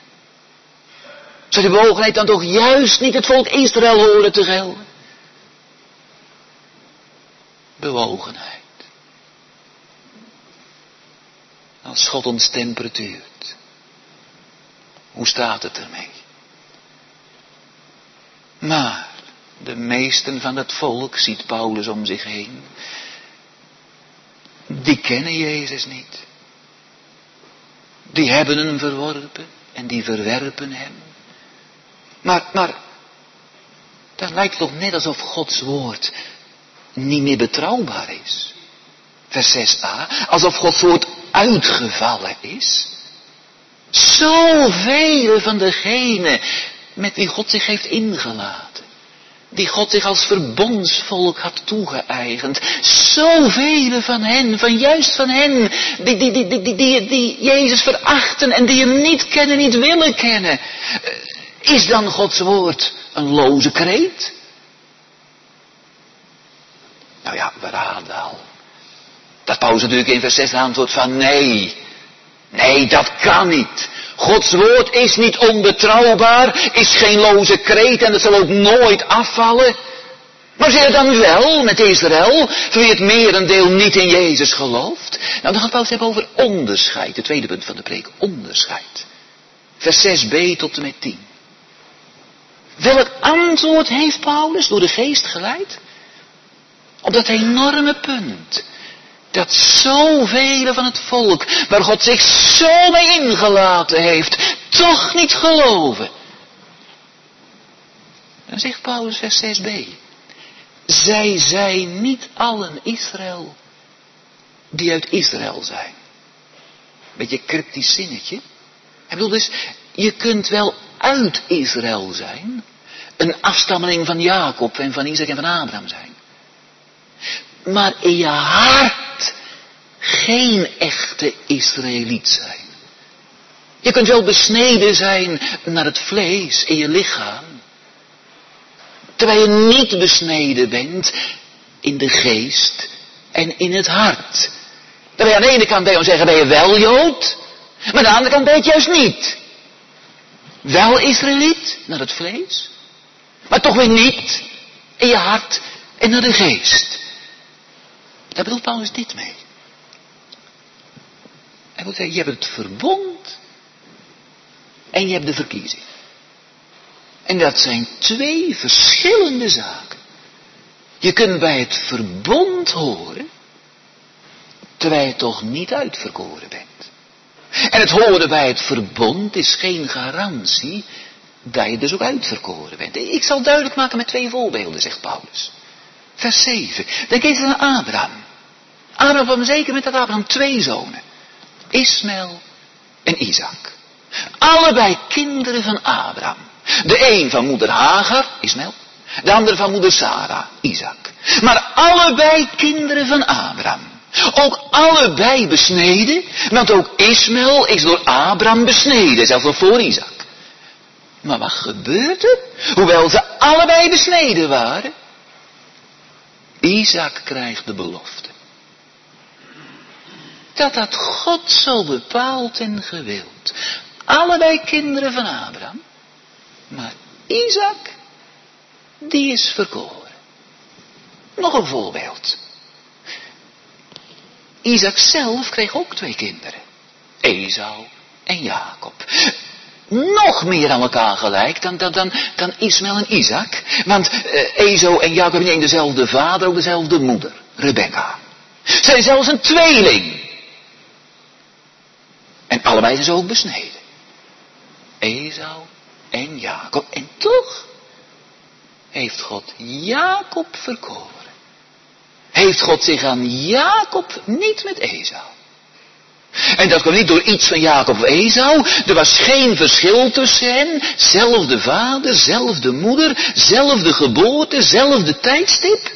[SPEAKER 1] Zou die bewogenheid dan toch juist niet het volk Israël horen te gelden? Bewogenheid. Als God ons temperatuurt. Hoe staat het ermee? Maar de meesten van het volk, ziet Paulus om zich heen, die kennen Jezus niet. Die hebben hem verworpen en die verwerpen hem. Maar dat lijkt toch net alsof Gods woord niet meer betrouwbaar is. Vers 6a, alsof Gods woord uitgevallen is. Zoveel van degenen met wie God zich heeft ingelaten. Die God zich als verbondsvolk had toegeëigend. Zoveel van hen, juist van hen, die Jezus verachten en die hem niet kennen, niet willen kennen. Is dan Gods woord een loze kreet? Nou ja, we raden al. Dat Paulus natuurlijk in vers 6 antwoordt van nee. Nee, dat kan niet. Gods woord is niet onbetrouwbaar, is geen loze kreet en dat zal ook nooit afvallen. Maar zit het dan wel met Israël, voor wie het merendeel niet in Jezus gelooft? Nou, dan gaat Paulus hebben over onderscheid, het tweede punt van de preek, onderscheid. Vers 6b tot en met 10. Welk antwoord heeft Paulus door de geest geleid? Op dat enorme punt. Dat zoveel van het volk, waar God zich zo mee ingelaten heeft, toch niet geloven. Dan zegt Paulus vers 6b. Zij zijn niet allen Israël die uit Israël zijn. Beetje cryptisch zinnetje. Ik bedoel dus, je kunt wel uit Israël zijn, een afstammeling van Jacob en van Isaac en van Abraham zijn. Maar in je hart geen echte Israëliet zijn. Je kunt wel besneden zijn naar het vlees in je lichaam. Terwijl je niet besneden bent in de geest en in het hart. Terwijl je aan de ene kant bij ons zeggen ben je wel Jood, maar aan de andere kant ben je het juist niet. Wel Israëliet naar het vlees, maar toch weer niet in je hart en naar de geest. Daar bedoelt Paulus dit mee. Hij wil zeggen, je hebt het verbond en je hebt de verkiezing. En dat zijn twee verschillende zaken. Je kunt bij het verbond horen, terwijl je toch niet uitverkoren bent. En het horen bij het verbond is geen garantie dat je dus ook uitverkoren bent. Ik zal duidelijk maken met 2 voorbeelden, zegt Paulus. Vers 7. Denk eens aan Abraham. Abraham was zeker met dat Abraham 2 zonen. Ismaël en Isaac. Allebei kinderen van Abraham. De een van moeder Hagar, Ismaël. De andere van moeder Sarah, Isaac. Maar allebei kinderen van Abraham. Ook allebei besneden. Want ook Ismaël is door Abraham besneden. Zelfs nog voor Isaac. Maar wat gebeurt er? Hoewel ze allebei besneden waren. Isaac krijgt de belofte. Dat had God zo bepaald en gewild. Allebei kinderen van Abraham. Maar Isaac, die is verkoren. Nog een voorbeeld. Isaac zelf kreeg ook 2 kinderen. Esau en Jacob. Nog meer aan elkaar gelijk dan Ismaël en Isaac. Want Esau en Jacob hebben niet dezelfde vader, ook dezelfde moeder. Rebecca. Zijn zelfs een tweeling. En allebei zijn ze ook besneden. Esau en Jacob. En toch heeft God Jacob verkoren. Heeft God zich aan Jacob niet met Esau. En dat kwam niet door iets van Jacob of Esau. Er was geen verschil tussen hen. Zelfde vader, zelfde moeder, zelfde geboorte, zelfde tijdstip.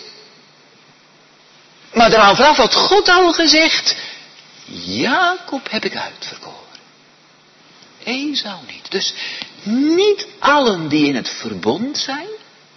[SPEAKER 1] Maar daaraan vooraf had God al gezegd, Jacob heb ik uitverkoren. Esau niet. Dus niet allen die in het verbond zijn,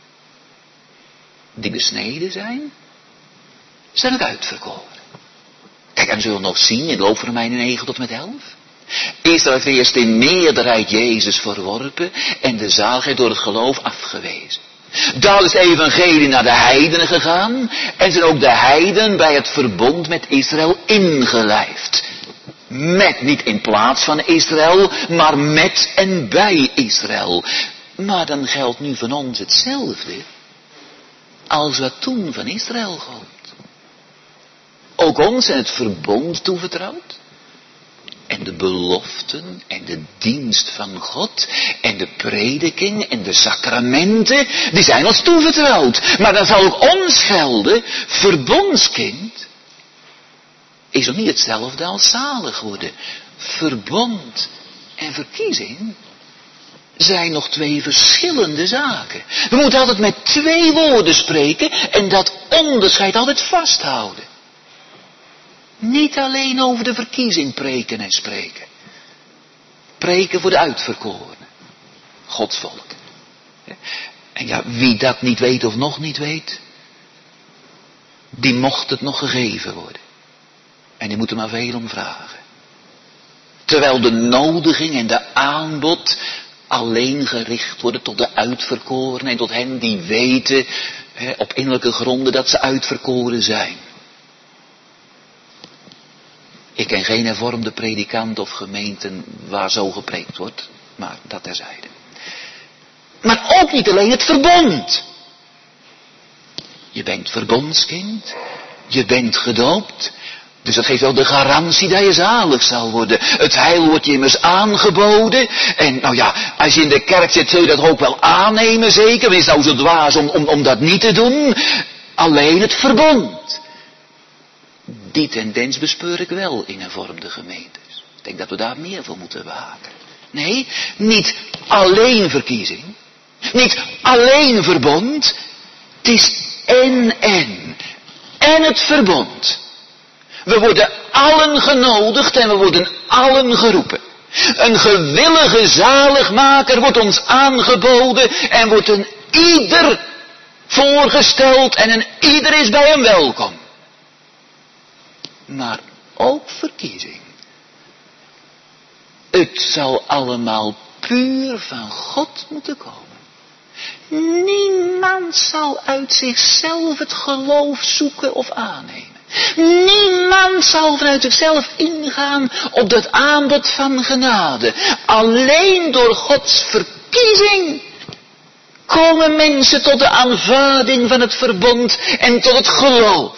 [SPEAKER 1] die besneden zijn ook uitverkoren. Kijk, en zullen we nog zien in de loop van Romeinen 9 tot en met 11. Israël heeft eerst in meerderheid Jezus verworpen en de zaligheid door het geloof afgewezen. Dan is het evangelie naar de heidenen gegaan en zijn ook de heidenen bij het verbond met Israël ingelijfd. Met, niet in plaats van Israël, maar met en bij Israël. Maar dan geldt nu van ons hetzelfde als wat toen van Israël gold. Ook ons zijn het verbond toevertrouwd. En de beloften en de dienst van God en de prediking en de sacramenten, die zijn ons toevertrouwd. Maar dan zal ook ons gelden, verbondskind is nog niet hetzelfde als zalig worden. Verbond en verkiezing zijn nog twee verschillende zaken. We moeten altijd met twee woorden spreken en dat onderscheid altijd vasthouden. Niet alleen over de verkiezing preken en spreken. Preken voor de uitverkorenen. Gods volk. En ja, wie dat niet weet of nog niet weet, die mocht het nog gegeven worden. En die moet er maar veel om vragen. Terwijl de nodiging en de aanbod alleen gericht worden tot de uitverkorenen en tot hen die weten op innerlijke gronden dat ze uitverkoren zijn. Ik ken geen hervormde predikant of gemeenten waar zo gepreekt wordt, maar dat terzijde. Maar ook niet alleen het verbond. Je bent verbondskind, je bent gedoopt, dus dat geeft wel de garantie dat je zalig zal worden. Het heil wordt je immers aangeboden. En nou ja, als je in de kerk zit zul je dat ook wel aannemen zeker. Wees nou zo dwaas om dat niet te doen. Alleen het verbond. Die tendens bespeur ik wel in hervormde gemeentes. Ik denk dat we daar meer voor moeten waken. Nee, niet alleen verkiezing. Niet alleen verbond. Het is en. En het verbond. We worden allen genodigd en we worden allen geroepen. Een gewillige zaligmaker wordt ons aangeboden en wordt een ieder voorgesteld en een ieder is bij hem welkom. Maar ook verkiezing. Het zal allemaal puur van God moeten komen. Niemand zal uit zichzelf het geloof zoeken of aannemen. Niemand zal vanuit zichzelf ingaan op dat aanbod van genade. Alleen door Gods verkiezing komen mensen tot de aanvaarding van het verbond en tot het geloof.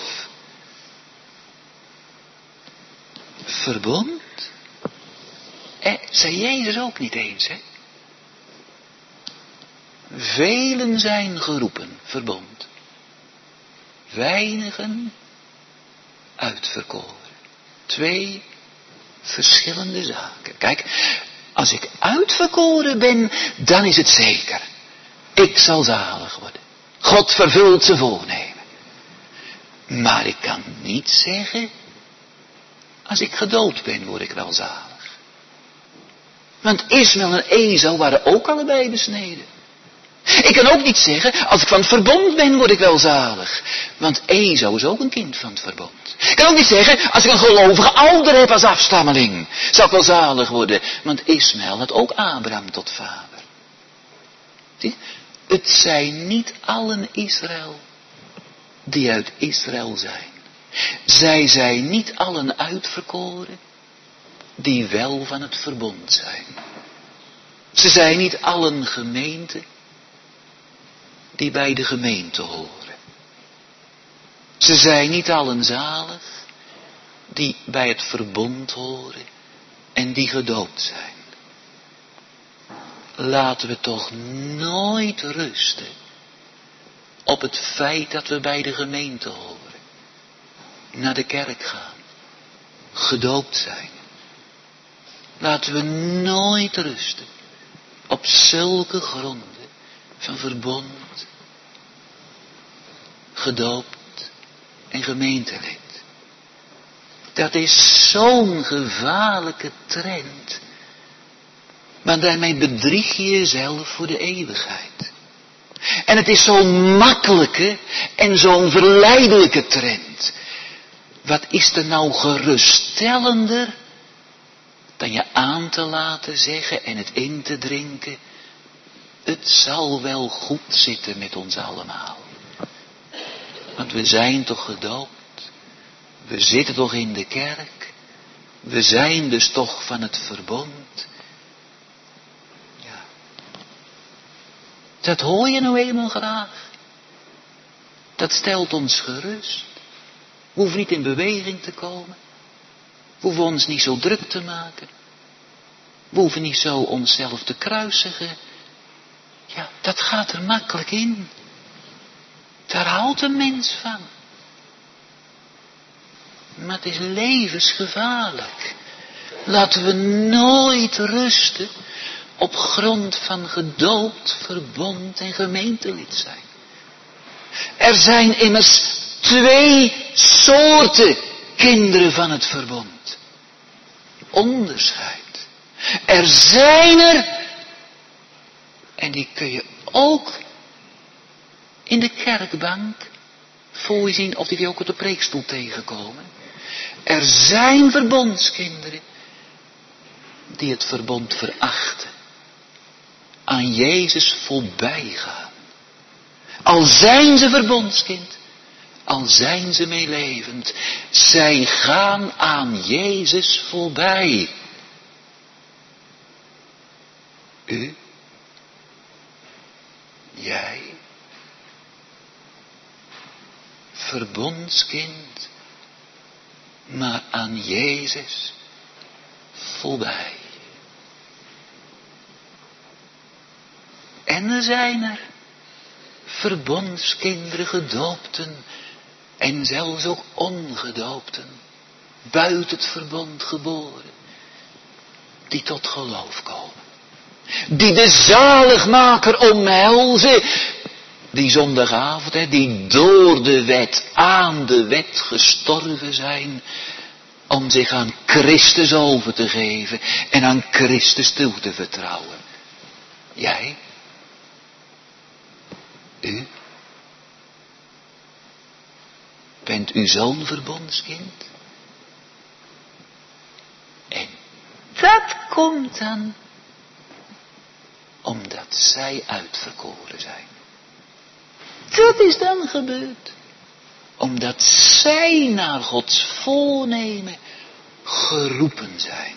[SPEAKER 1] Verbond? Zei Jezus ook niet eens, hè? Velen zijn geroepen, verbond. Weinigen uitverkoren. Twee verschillende zaken. Kijk, als ik uitverkoren ben, dan is het zeker. Ik zal zalig worden. God vervult zijn voornemen. Maar ik kan niet zeggen, als ik gedoopt ben, word ik wel zalig. Want Ismaël en Esau waren ook allebei besneden. Ik kan ook niet zeggen, als ik van het verbond ben, word ik wel zalig. Want Esau is ook een kind van het verbond. Ik kan ook niet zeggen, als ik een gelovige ouder heb als afstammeling, zal ik wel zalig worden. Want Ismaël had ook Abraham tot vader. Zie? Het zijn niet allen Israël die uit Israël zijn. Zij zijn niet allen uitverkoren die wel van het verbond zijn. Ze zijn niet allen gemeenten die bij de gemeente horen. Ze zijn niet allen zalig die bij het verbond horen en die gedoopt zijn. Laten we toch nooit rusten op het feit dat we bij de gemeente horen. Naar de kerk gaan. Gedoopt zijn. Laten we nooit rusten op zulke gronden van verbond, gedoopt en gemeentelid. Dat is zo'n gevaarlijke trend. Maar daarmee bedrieg je jezelf voor de eeuwigheid. En het is zo'n makkelijke en zo'n verleidelijke trend. Wat is er nou geruststellender dan je aan te laten zeggen en het in te drinken. Het zal wel goed zitten met ons allemaal. Want we zijn toch gedoopt. We zitten toch in de kerk. We zijn dus toch van het verbond. Ja. Dat hoor je nou eenmaal graag. Dat stelt ons gerust. We hoeven niet in beweging te komen. We hoeven ons niet zo druk te maken. We hoeven niet zo onszelf te kruisigen. Ja, dat gaat er makkelijk in. Daar houdt een mens van. Maar het is levensgevaarlijk. Laten we nooit rusten op grond van gedoopt, verbond en gemeentelid zijn. Er zijn immers 2 soorten kinderen van het verbond. Onderscheid. Er zijn er, en die kun je ook in de kerkbank voor je zien, of die kun je ook op de preekstoel tegenkomen. Er zijn verbondskinderen die het verbond verachten. Aan Jezus voorbij gaan. Al zijn ze verbondskind, al zijn ze meelevend, zij gaan aan Jezus voorbij. U, jij, verbondskind, maar aan Jezus voorbij. En er zijn er verbondskinderen, gedoopten en zelfs ook ongedoopten, buiten het verbond geboren, die tot geloof komen. Die de zaligmaker omhelzen, die zondagavond, die door de wet, aan de wet gestorven zijn, om zich aan Christus over te geven en aan Christus toe te vertrouwen. Jij? U? Bent u zo'n verbondskind? En dat komt dan omdat zij uitverkoren zijn. Dat is dan gebeurd. Omdat zij naar Gods voornemen geroepen zijn.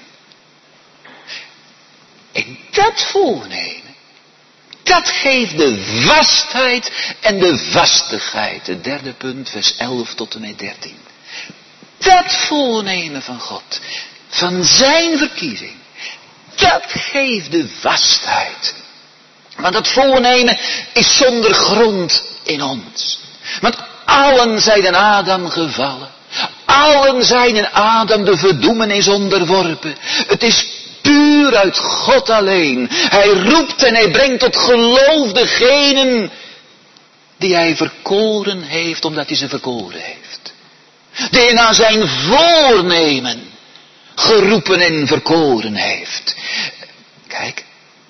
[SPEAKER 1] En dat voornemen, dat geeft de vastheid en de vastigheid. Het 3e punt, vers 11 tot en met 13. Dat voornemen van God, van zijn verkiezing, dat geeft de vastheid. Want dat voornemen is zonder grond in ons. Want allen zijn in Adam gevallen. Allen zijn in Adam de verdoemenis onderworpen. Het is puur uit God alleen. Hij roept en hij brengt tot geloof degenen die hij verkoren heeft, omdat hij ze verkoren heeft. Die hij naar zijn voornemen geroepen en verkoren heeft. Kijk,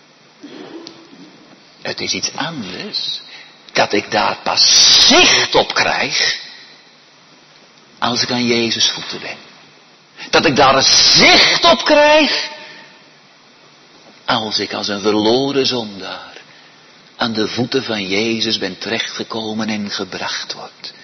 [SPEAKER 1] het is iets anders dat ik daar pas zicht op krijg als ik aan Jezus voeten ben. Dat ik daar zicht op krijg als ik als een verloren zondaar aan de voeten van Jezus ben terechtgekomen en gebracht word.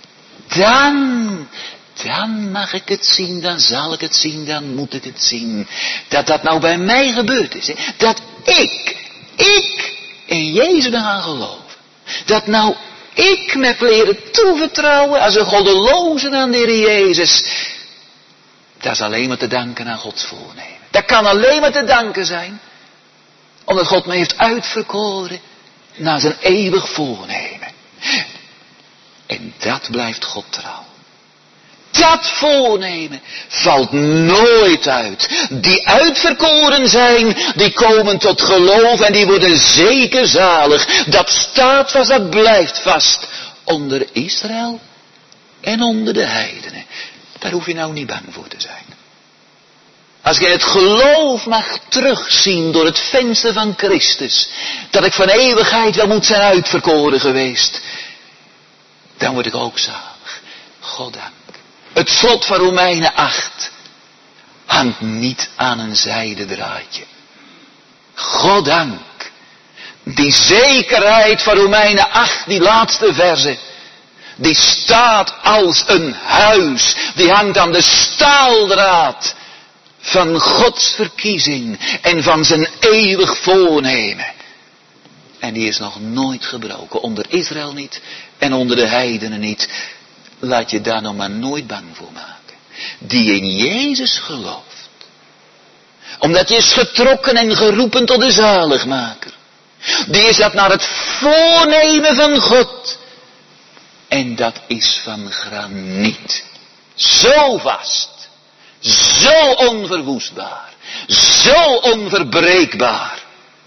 [SPEAKER 1] Dan mag ik het zien, dan zal ik het zien, dan moet ik het zien. Dat dat nou bij mij gebeurd is. Hè? Dat ik in Jezus ben gaan geloven. Dat nou ik me heb leren toevertrouwen als een goddeloze aan de Heer Jezus. Dat is alleen maar te danken aan Gods voornemen. Dat kan alleen maar te danken zijn. Omdat God me heeft uitverkoren naar zijn eeuwig voornemen. En dat blijft God trouw. Dat voornemen valt nooit uit. Die uitverkoren zijn, die komen tot geloof en die worden zeker zalig. Dat staat vast, dat blijft vast. Onder Israël en onder de heidenen. Daar hoef je nou niet bang voor te zijn. Als je het geloof mag terugzien door het venster van Christus, dat ik van eeuwigheid wel moet zijn uitverkoren geweest, dan word ik ook zalig. Goddank. Het slot van Romeinen 8. hangt niet aan een zijden draadje. Goddank. Die zekerheid van Romeinen 8, die laatste verse. Die staat als een huis. Die hangt aan de staaldraad van Gods verkiezing en van zijn eeuwig voornemen. En die is nog nooit gebroken. Onder Israël niet en onder de heidenen niet. Laat je daar nog maar nooit bang voor maken. Die in Jezus gelooft. Omdat je is getrokken en geroepen tot de zaligmaker. Die is dat naar het voornemen van God. En dat is van graniet. Zo vast. Zo onverwoestbaar. Zo onverbreekbaar.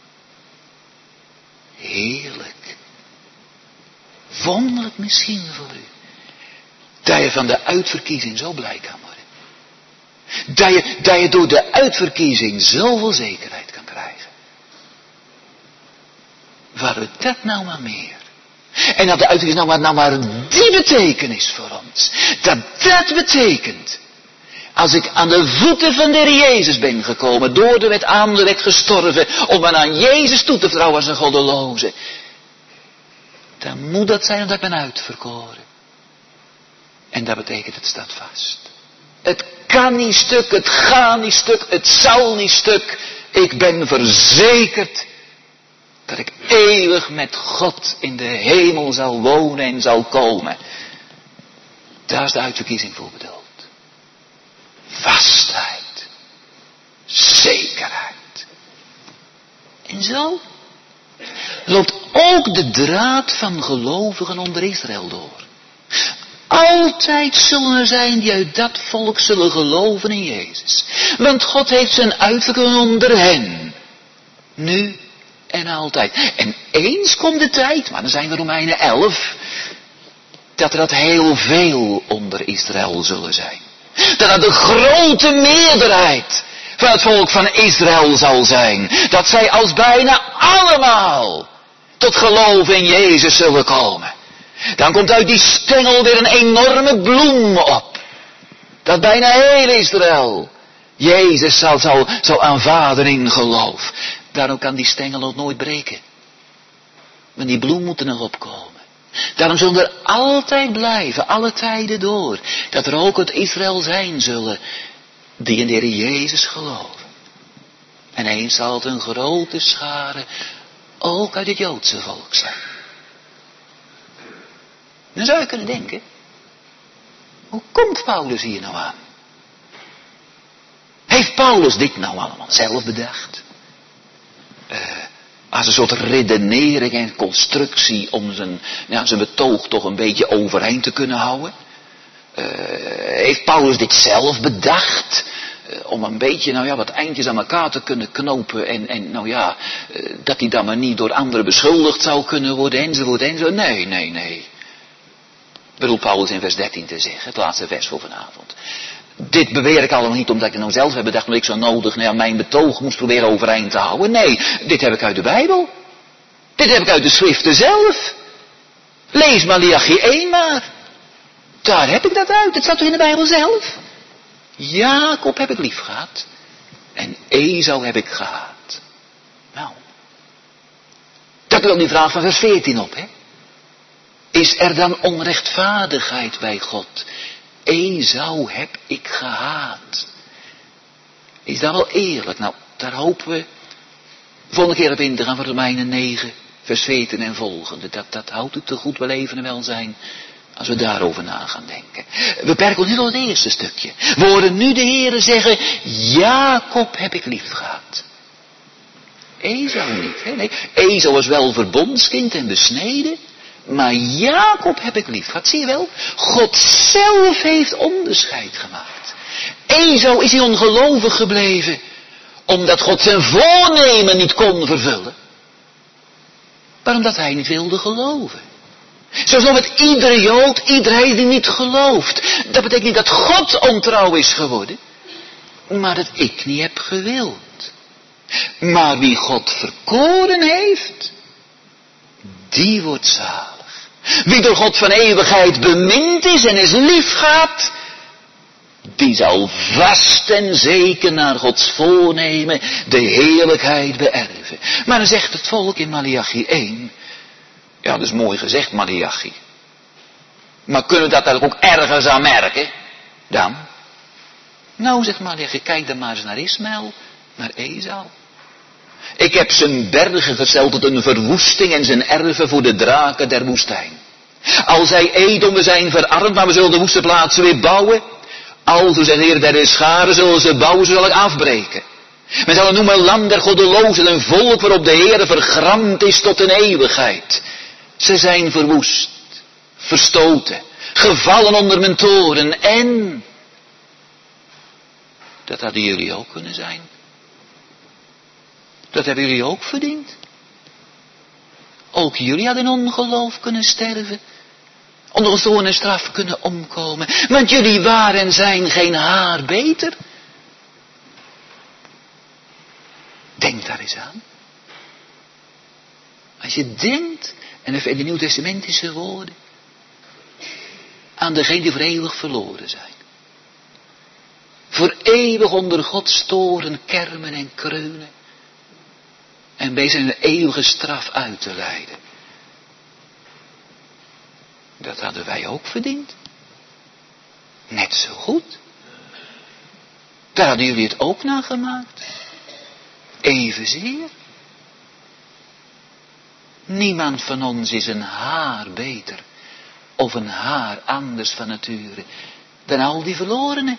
[SPEAKER 1] Heerlijk. Wonderlijk misschien voor u. Dat je van de uitverkiezing zo blij kan worden. Dat je door de uitverkiezing zoveel zekerheid kan krijgen. Waarom dat nou maar meer? En dat de uitverkiezing nou maar die betekenis voor ons. Dat betekent. Als ik aan de voeten van de Heer Jezus ben gekomen. Door de wet aan de wet gestorven. Om me aan Jezus toe te vertrouwen als een goddeloze. Dan moet dat zijn omdat ik ben uitverkoren. En dat betekent het staat vast. Het kan niet stuk, het gaat niet stuk, het zal niet stuk. Ik ben verzekerd dat ik eeuwig met God in de hemel zal wonen en zal komen. Daar is de uitverkiezing voor bedoeld. Vastheid. Zekerheid. En zo loopt ook de draad van gelovigen onder Israël door. Altijd zullen er zijn die uit dat volk zullen geloven in Jezus. Want God heeft zijn uitverkoren onder hen. Nu en altijd. En eens komt de tijd, maar dan zijn we Romeinen 11. Dat er dat heel veel onder Israël zullen zijn. Dat de grote meerderheid van het volk van Israël zal zijn. Dat zij als bijna allemaal tot geloof in Jezus zullen komen. Dan komt uit die stengel weer een enorme bloem op. Dat bijna heel Israël Jezus zal aanvaarden in geloof. Daarom kan die stengel ook nooit breken. Want die bloem moet er nog opkomen. Daarom zullen er altijd blijven, alle tijden door. Dat er ook het Israël zijn zullen die in de Heer Jezus geloven. En eens zal het een grote schare ook uit het Joodse volk zijn. Dan zou je kunnen denken, hoe komt Paulus hier nou aan? Heeft Paulus dit nou allemaal zelf bedacht? Als een soort redenering en constructie om zijn betoog toch een beetje overeind te kunnen houden? Heeft Paulus dit zelf bedacht? Om een beetje, wat eindjes aan elkaar te kunnen knopen en dat hij dan maar niet door anderen beschuldigd zou kunnen worden enzovoort. Nee. Bedoelt Paulus in vers 13 te zeggen, het laatste vers voor vanavond. Dit beweer ik allemaal niet omdat ik het nou zelf heb bedacht, omdat ik zo nodig mijn betoog moest proberen overeind te houden. Nee, dit heb ik uit de Bijbel. Dit heb ik uit de schriften zelf. Lees Maleachi 1 maar. Daar heb ik dat uit, het staat toch in de Bijbel zelf. Jacob heb ik lief gehad en Esau heb ik gehaat. Nou, dat wil die vraag van vers 14 op, hè. Is er dan onrechtvaardigheid bij God? Esau heb ik gehaat. Is dat wel eerlijk? Nou, daar hopen we volgende keer op in te gaan van Romeinen 9, vers 14 en volgende. Dat houdt u te goed wel even en welzijn als we daarover na gaan denken. We beperken ons niet tot het eerste stukje. We horen nu de Heere zeggen, Jacob heb ik lief gehad. Esau niet. Hè? Nee, Esau was wel verbondskind en besneden. Maar Jacob heb ik lief gehad. Zie je wel? God zelf heeft onderscheid gemaakt. Esau is hij ongelovig gebleven. Omdat God zijn voornemen niet kon vervullen. Maar omdat hij niet wilde geloven. Zoals met iedere Jood, iedereen die niet gelooft. Dat betekent niet dat God ontrouw is geworden. Maar dat ik niet heb gewild. Maar wie God verkoren heeft, die wordt zalig. Wie door God van eeuwigheid bemind is en is liefgehad, die zal vast en zeker naar Gods voornemen de heerlijkheid beërven. Maar dan zegt het volk in Maleachi 1, ja, dat is mooi gezegd, Maleachi. Maar kunnen we dat ook ergens aan merken? Dan? Nou, zegt Maleachi, kijk dan maar eens naar Ismaël, naar Esau. Ik heb zijn bergen gesteld tot een verwoesting en zijn erven voor de draken der woestijn. Al zei Edom, we zijn verarmd, maar we zullen de woeste plaatsen weer bouwen. Alzo zegt de Heer der scharen, zullen ze bouwen, zo zal ik afbreken. Men zal het noemen land der goddelozen, een volk waarop de Heer vergramd is tot een eeuwigheid. Ze zijn verwoest, verstoten, gevallen onder mijn toren en... Dat hadden jullie ook kunnen zijn. Dat hebben jullie ook verdiend. Ook jullie hadden in ongeloof kunnen sterven. Onder toorn en straf kunnen omkomen. Want jullie waren en zijn geen haar beter. Denk daar eens aan. Als je denkt, en even in de Nieuwtestamentische woorden, aan degenen die voor eeuwig verloren zijn. Voor eeuwig onder Gods toren kermen en kreunen. En bezig een eeuwige straf uit te leiden. Dat hadden wij ook verdiend. Net zo goed. Daar hadden jullie het ook naar gemaakt. Evenzeer. Niemand van ons is een haar beter. Of een haar anders van nature. Dan al die verlorenen.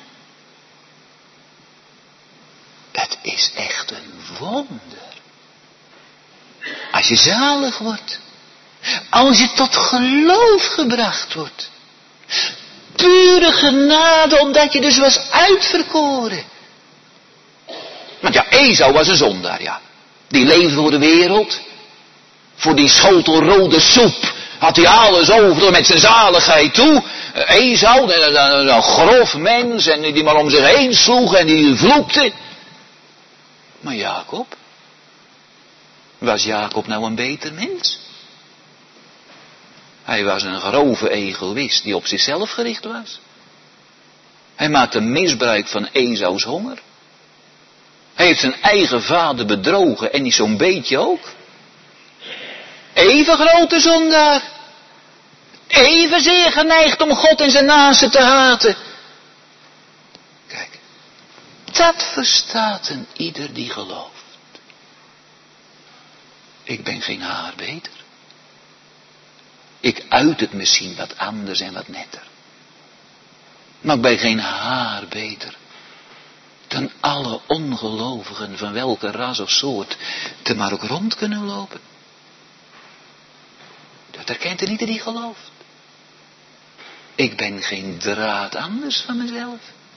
[SPEAKER 1] Het is echt een wonder. Als je zalig wordt. Als je tot geloof gebracht wordt. Pure genade, omdat je dus was uitverkoren. Want ja, Esau was een zondaar, ja. Die leefde voor de wereld. Voor die schotel rode soep had hij alles over met zijn zaligheid toe. Esau, een grof mens en die maar om zich heen sloeg en die vloekte. Maar Jacob? Was Jacob nou een beter mens? Hij was een grove egoïst die op zichzelf gericht was. Hij maakte misbruik van Esau's honger. Hij heeft zijn eigen vader bedrogen en niet zo'n beetje ook. Even grote zondaar. Evenzeer geneigd om God en zijn naasten te haten. Kijk, dat verstaat een ieder die gelooft. Ik ben geen haar beter. Ik uit het misschien wat anders en wat netter. Maar ik ben geen haar beter dan alle ongelovigen van welke ras of soort te maar ook rond kunnen lopen. Dat herkent er ieder die gelooft. Ik ben geen draad anders van mezelf.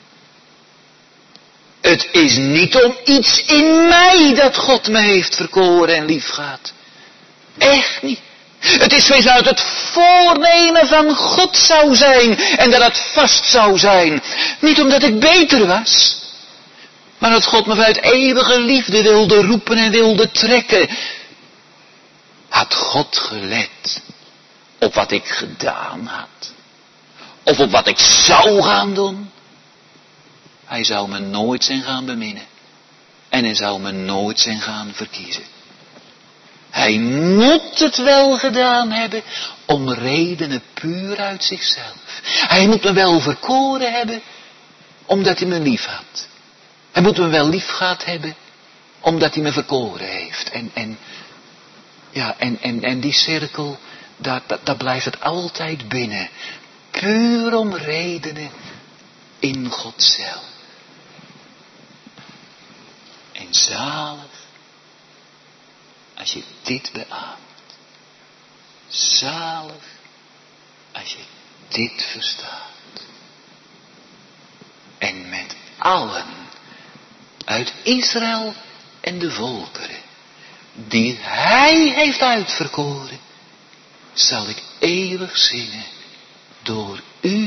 [SPEAKER 1] Het is niet om iets in mij dat God me heeft verkoren en lief gaat. Echt niet. Het is wees uit het voornemen van God zou zijn en dat het vast zou zijn. Niet omdat ik beter was, maar dat God me vanuit eeuwige liefde wilde roepen en wilde trekken. Had God gelet op wat ik gedaan had, of op wat ik zou gaan doen, hij zou me nooit zijn gaan beminnen en hij zou me nooit zijn gaan verkiezen. Hij moet het wel gedaan hebben om redenen puur uit zichzelf. Hij moet me wel verkoren hebben omdat hij me lief had. Hij moet me wel lief gehad hebben omdat hij me verkoren heeft. En die cirkel, daar blijft het altijd binnen. Puur om redenen in God zelf. En zalig als je dit beaamt. Zalig als je dit verstaat. En met allen uit Israël en de volkeren die hij heeft uitverkoren, zal ik eeuwig zingen door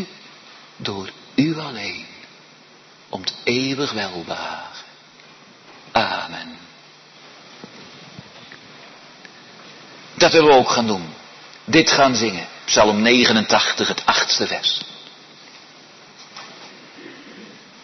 [SPEAKER 1] u alleen, om het eeuwig welbehagen. Amen. Dat willen we ook gaan doen. Dit gaan zingen. Psalm 89, het 8e vers.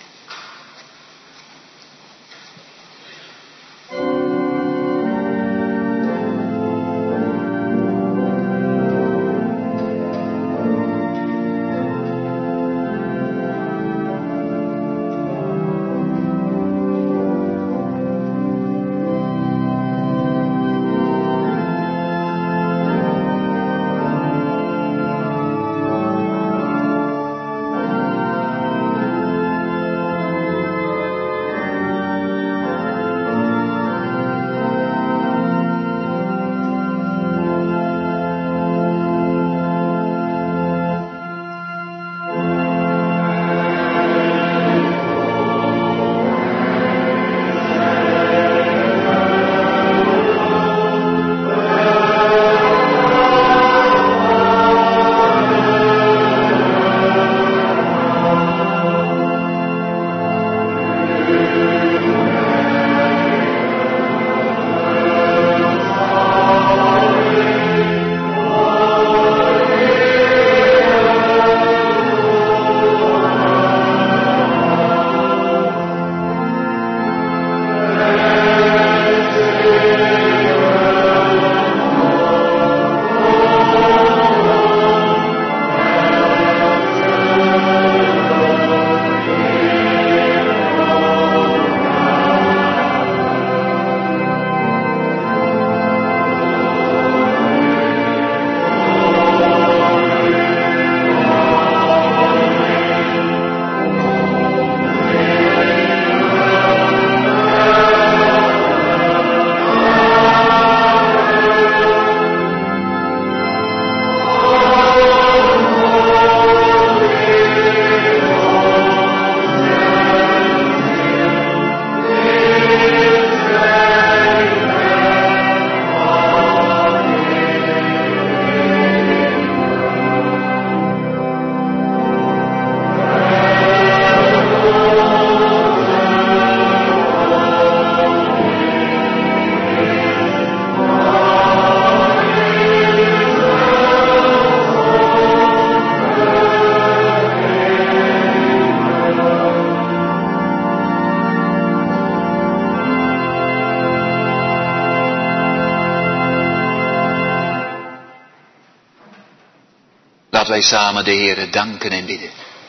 [SPEAKER 1] wij samen de Heere danken en bidden.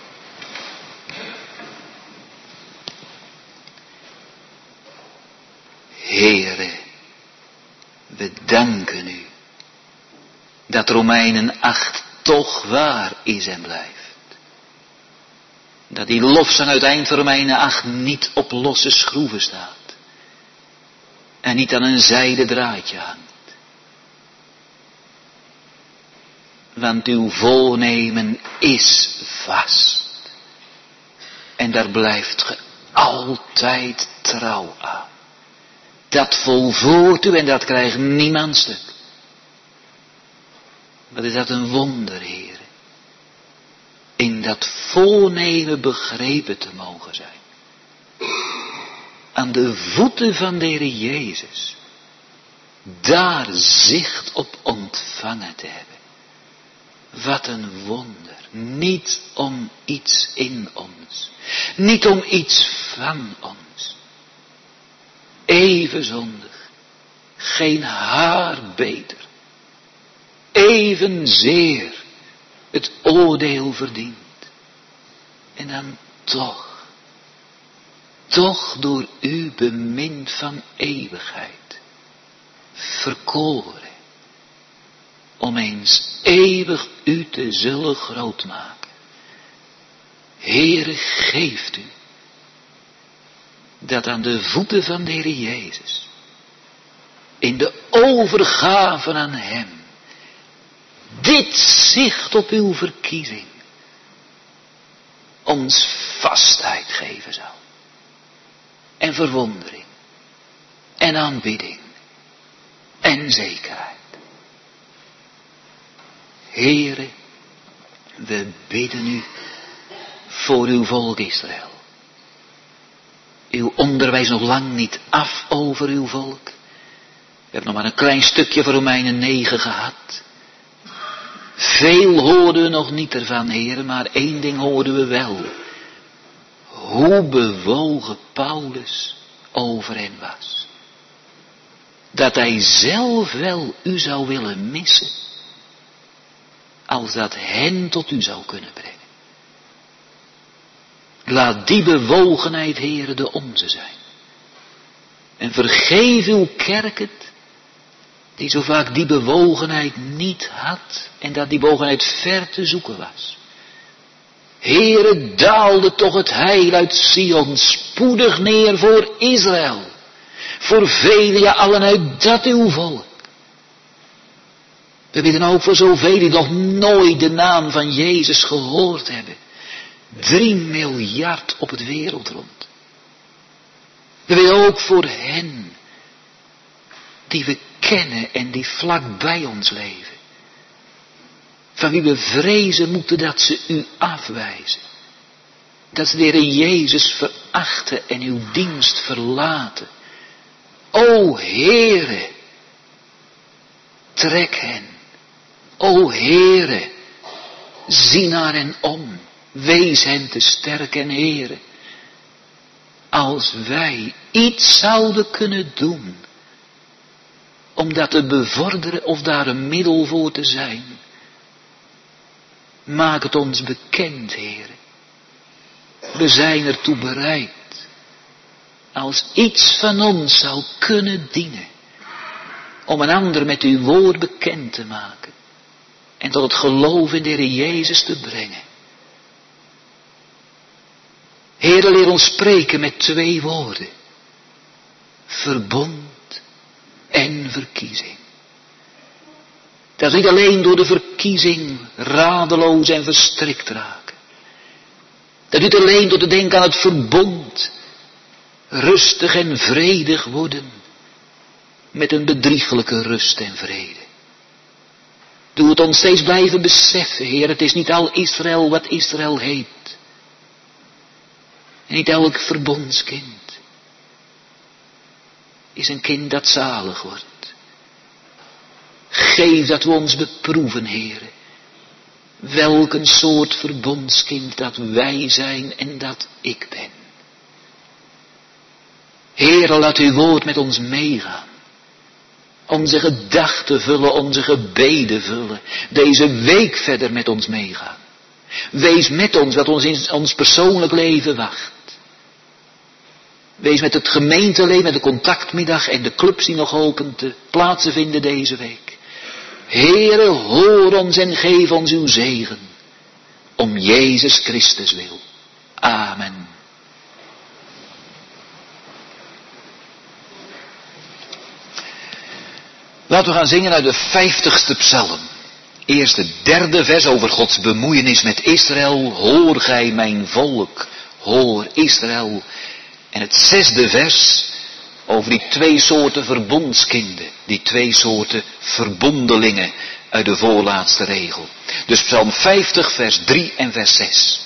[SPEAKER 1] Heere, we danken u dat Romeinen 8 toch waar is en blijft. Dat die lofzang uit eind van Romeinen 8 niet op losse schroeven staat. En niet aan een zijden draadje hangt. Want uw voornemen is vast. En daar blijft ge altijd trouw aan. Dat volvoert u en dat krijgt niemand stuk. Wat is dat een wonder, Heer. In dat voornemen begrepen te mogen zijn. Aan de voeten van de Heer Jezus. Daar zicht op ontvangen te hebben. Wat een wonder. Niet om iets in ons. Niet om iets van ons. Even zondig. Geen haar beter. Evenzeer het oordeel verdient. En dan toch door u bemind van eeuwigheid. Verkoren. Om eens eeuwig u te zullen grootmaken. Heere, geeft u. Dat aan de voeten van de Heer Jezus. In de overgave aan hem. Dit zicht op uw verkiezing. Ons vastheid geven zal. En verwondering. En aanbidding. En zekerheid. Heere, we bidden u voor uw volk Israël. Uw onderwijs nog lang niet af over uw volk. We hebben nog maar een klein stukje van Romeinen 9 gehad. Veel hoorden we nog niet ervan, Heer, maar één ding hoorden we wel. Hoe bewogen Paulus over hen was. Dat hij zelf wel u zou willen missen. Als dat hen tot u zou kunnen brengen. Laat die bewogenheid, Heere, de onze zijn. En vergeef uw kerk het, die zo vaak die bewogenheid niet had. En dat die bewogenheid ver te zoeken was. Heere, daalde toch het heil uit Sion spoedig neer voor Israël. Voor velen, ja allen uit dat uw volk. We bidden ook voor zoveel die nog nooit de naam van Jezus gehoord hebben. 3 miljard op het wereldrond. We bidden ook voor hen die we kennen en die vlak bij ons leven. Van wie we vrezen moeten dat ze u afwijzen. Dat ze de Heer Jezus verachten en uw dienst verlaten. O Heere, trek hen. O Heere, zie naar hen om. Wees hen te sterk en Heere. Als wij iets zouden kunnen doen. Om dat te bevorderen of daar een middel voor te zijn. Maak het ons bekend, Heere. We zijn ertoe bereid. Als iets van ons zou kunnen dienen. Om een ander met uw woord bekend te maken. En tot het geloof in de Heer Jezus te brengen. Heere, leer ons spreken met 2 woorden. Verbond en verkiezing. Dat we niet alleen door de verkiezing radeloos en verstrikt raken. Dat niet alleen door te denken aan het verbond rustig en vredig worden met een bedrieglijke rust en vrede. Doe het ons steeds blijven beseffen, Heer, het is niet al Israël wat Israël heet. En niet elk verbondskind is een kind dat zalig wordt. Geef dat we ons beproeven, Heer. Welk een soort verbondskind dat wij zijn en dat ik ben. Heer, laat uw woord met ons meegaan. onze gedachten vullen, onze gebeden vullen. Deze week verder met ons meegaan. Wees met ons wat ons in ons persoonlijk leven wacht. Wees met het gemeenteleven, met de contactmiddag en de clubs die nog open te plaatsen vinden deze week. Heere, hoor ons en geef ons uw zegen. Om Jezus Christus wil. Amen. Laten we gaan zingen uit de 50ste psalm. Eerst het 3e vers over Gods bemoeienis met Israël. Hoor gij mijn volk, hoor Israël. En het 6e vers over die 2 soorten verbondskinderen. Die 2 soorten verbondelingen uit de voorlaatste regel. Dus psalm 50 vers 3 en vers 6.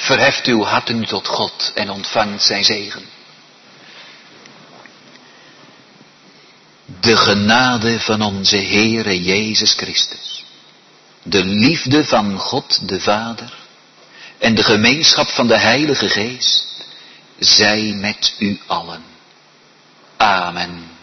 [SPEAKER 1] Verheft uw harten nu tot God en ontvangt zijn zegen. De genade van onze Heere Jezus Christus, de liefde van God de Vader en de gemeenschap van de Heilige Geest zij met u allen. Amen.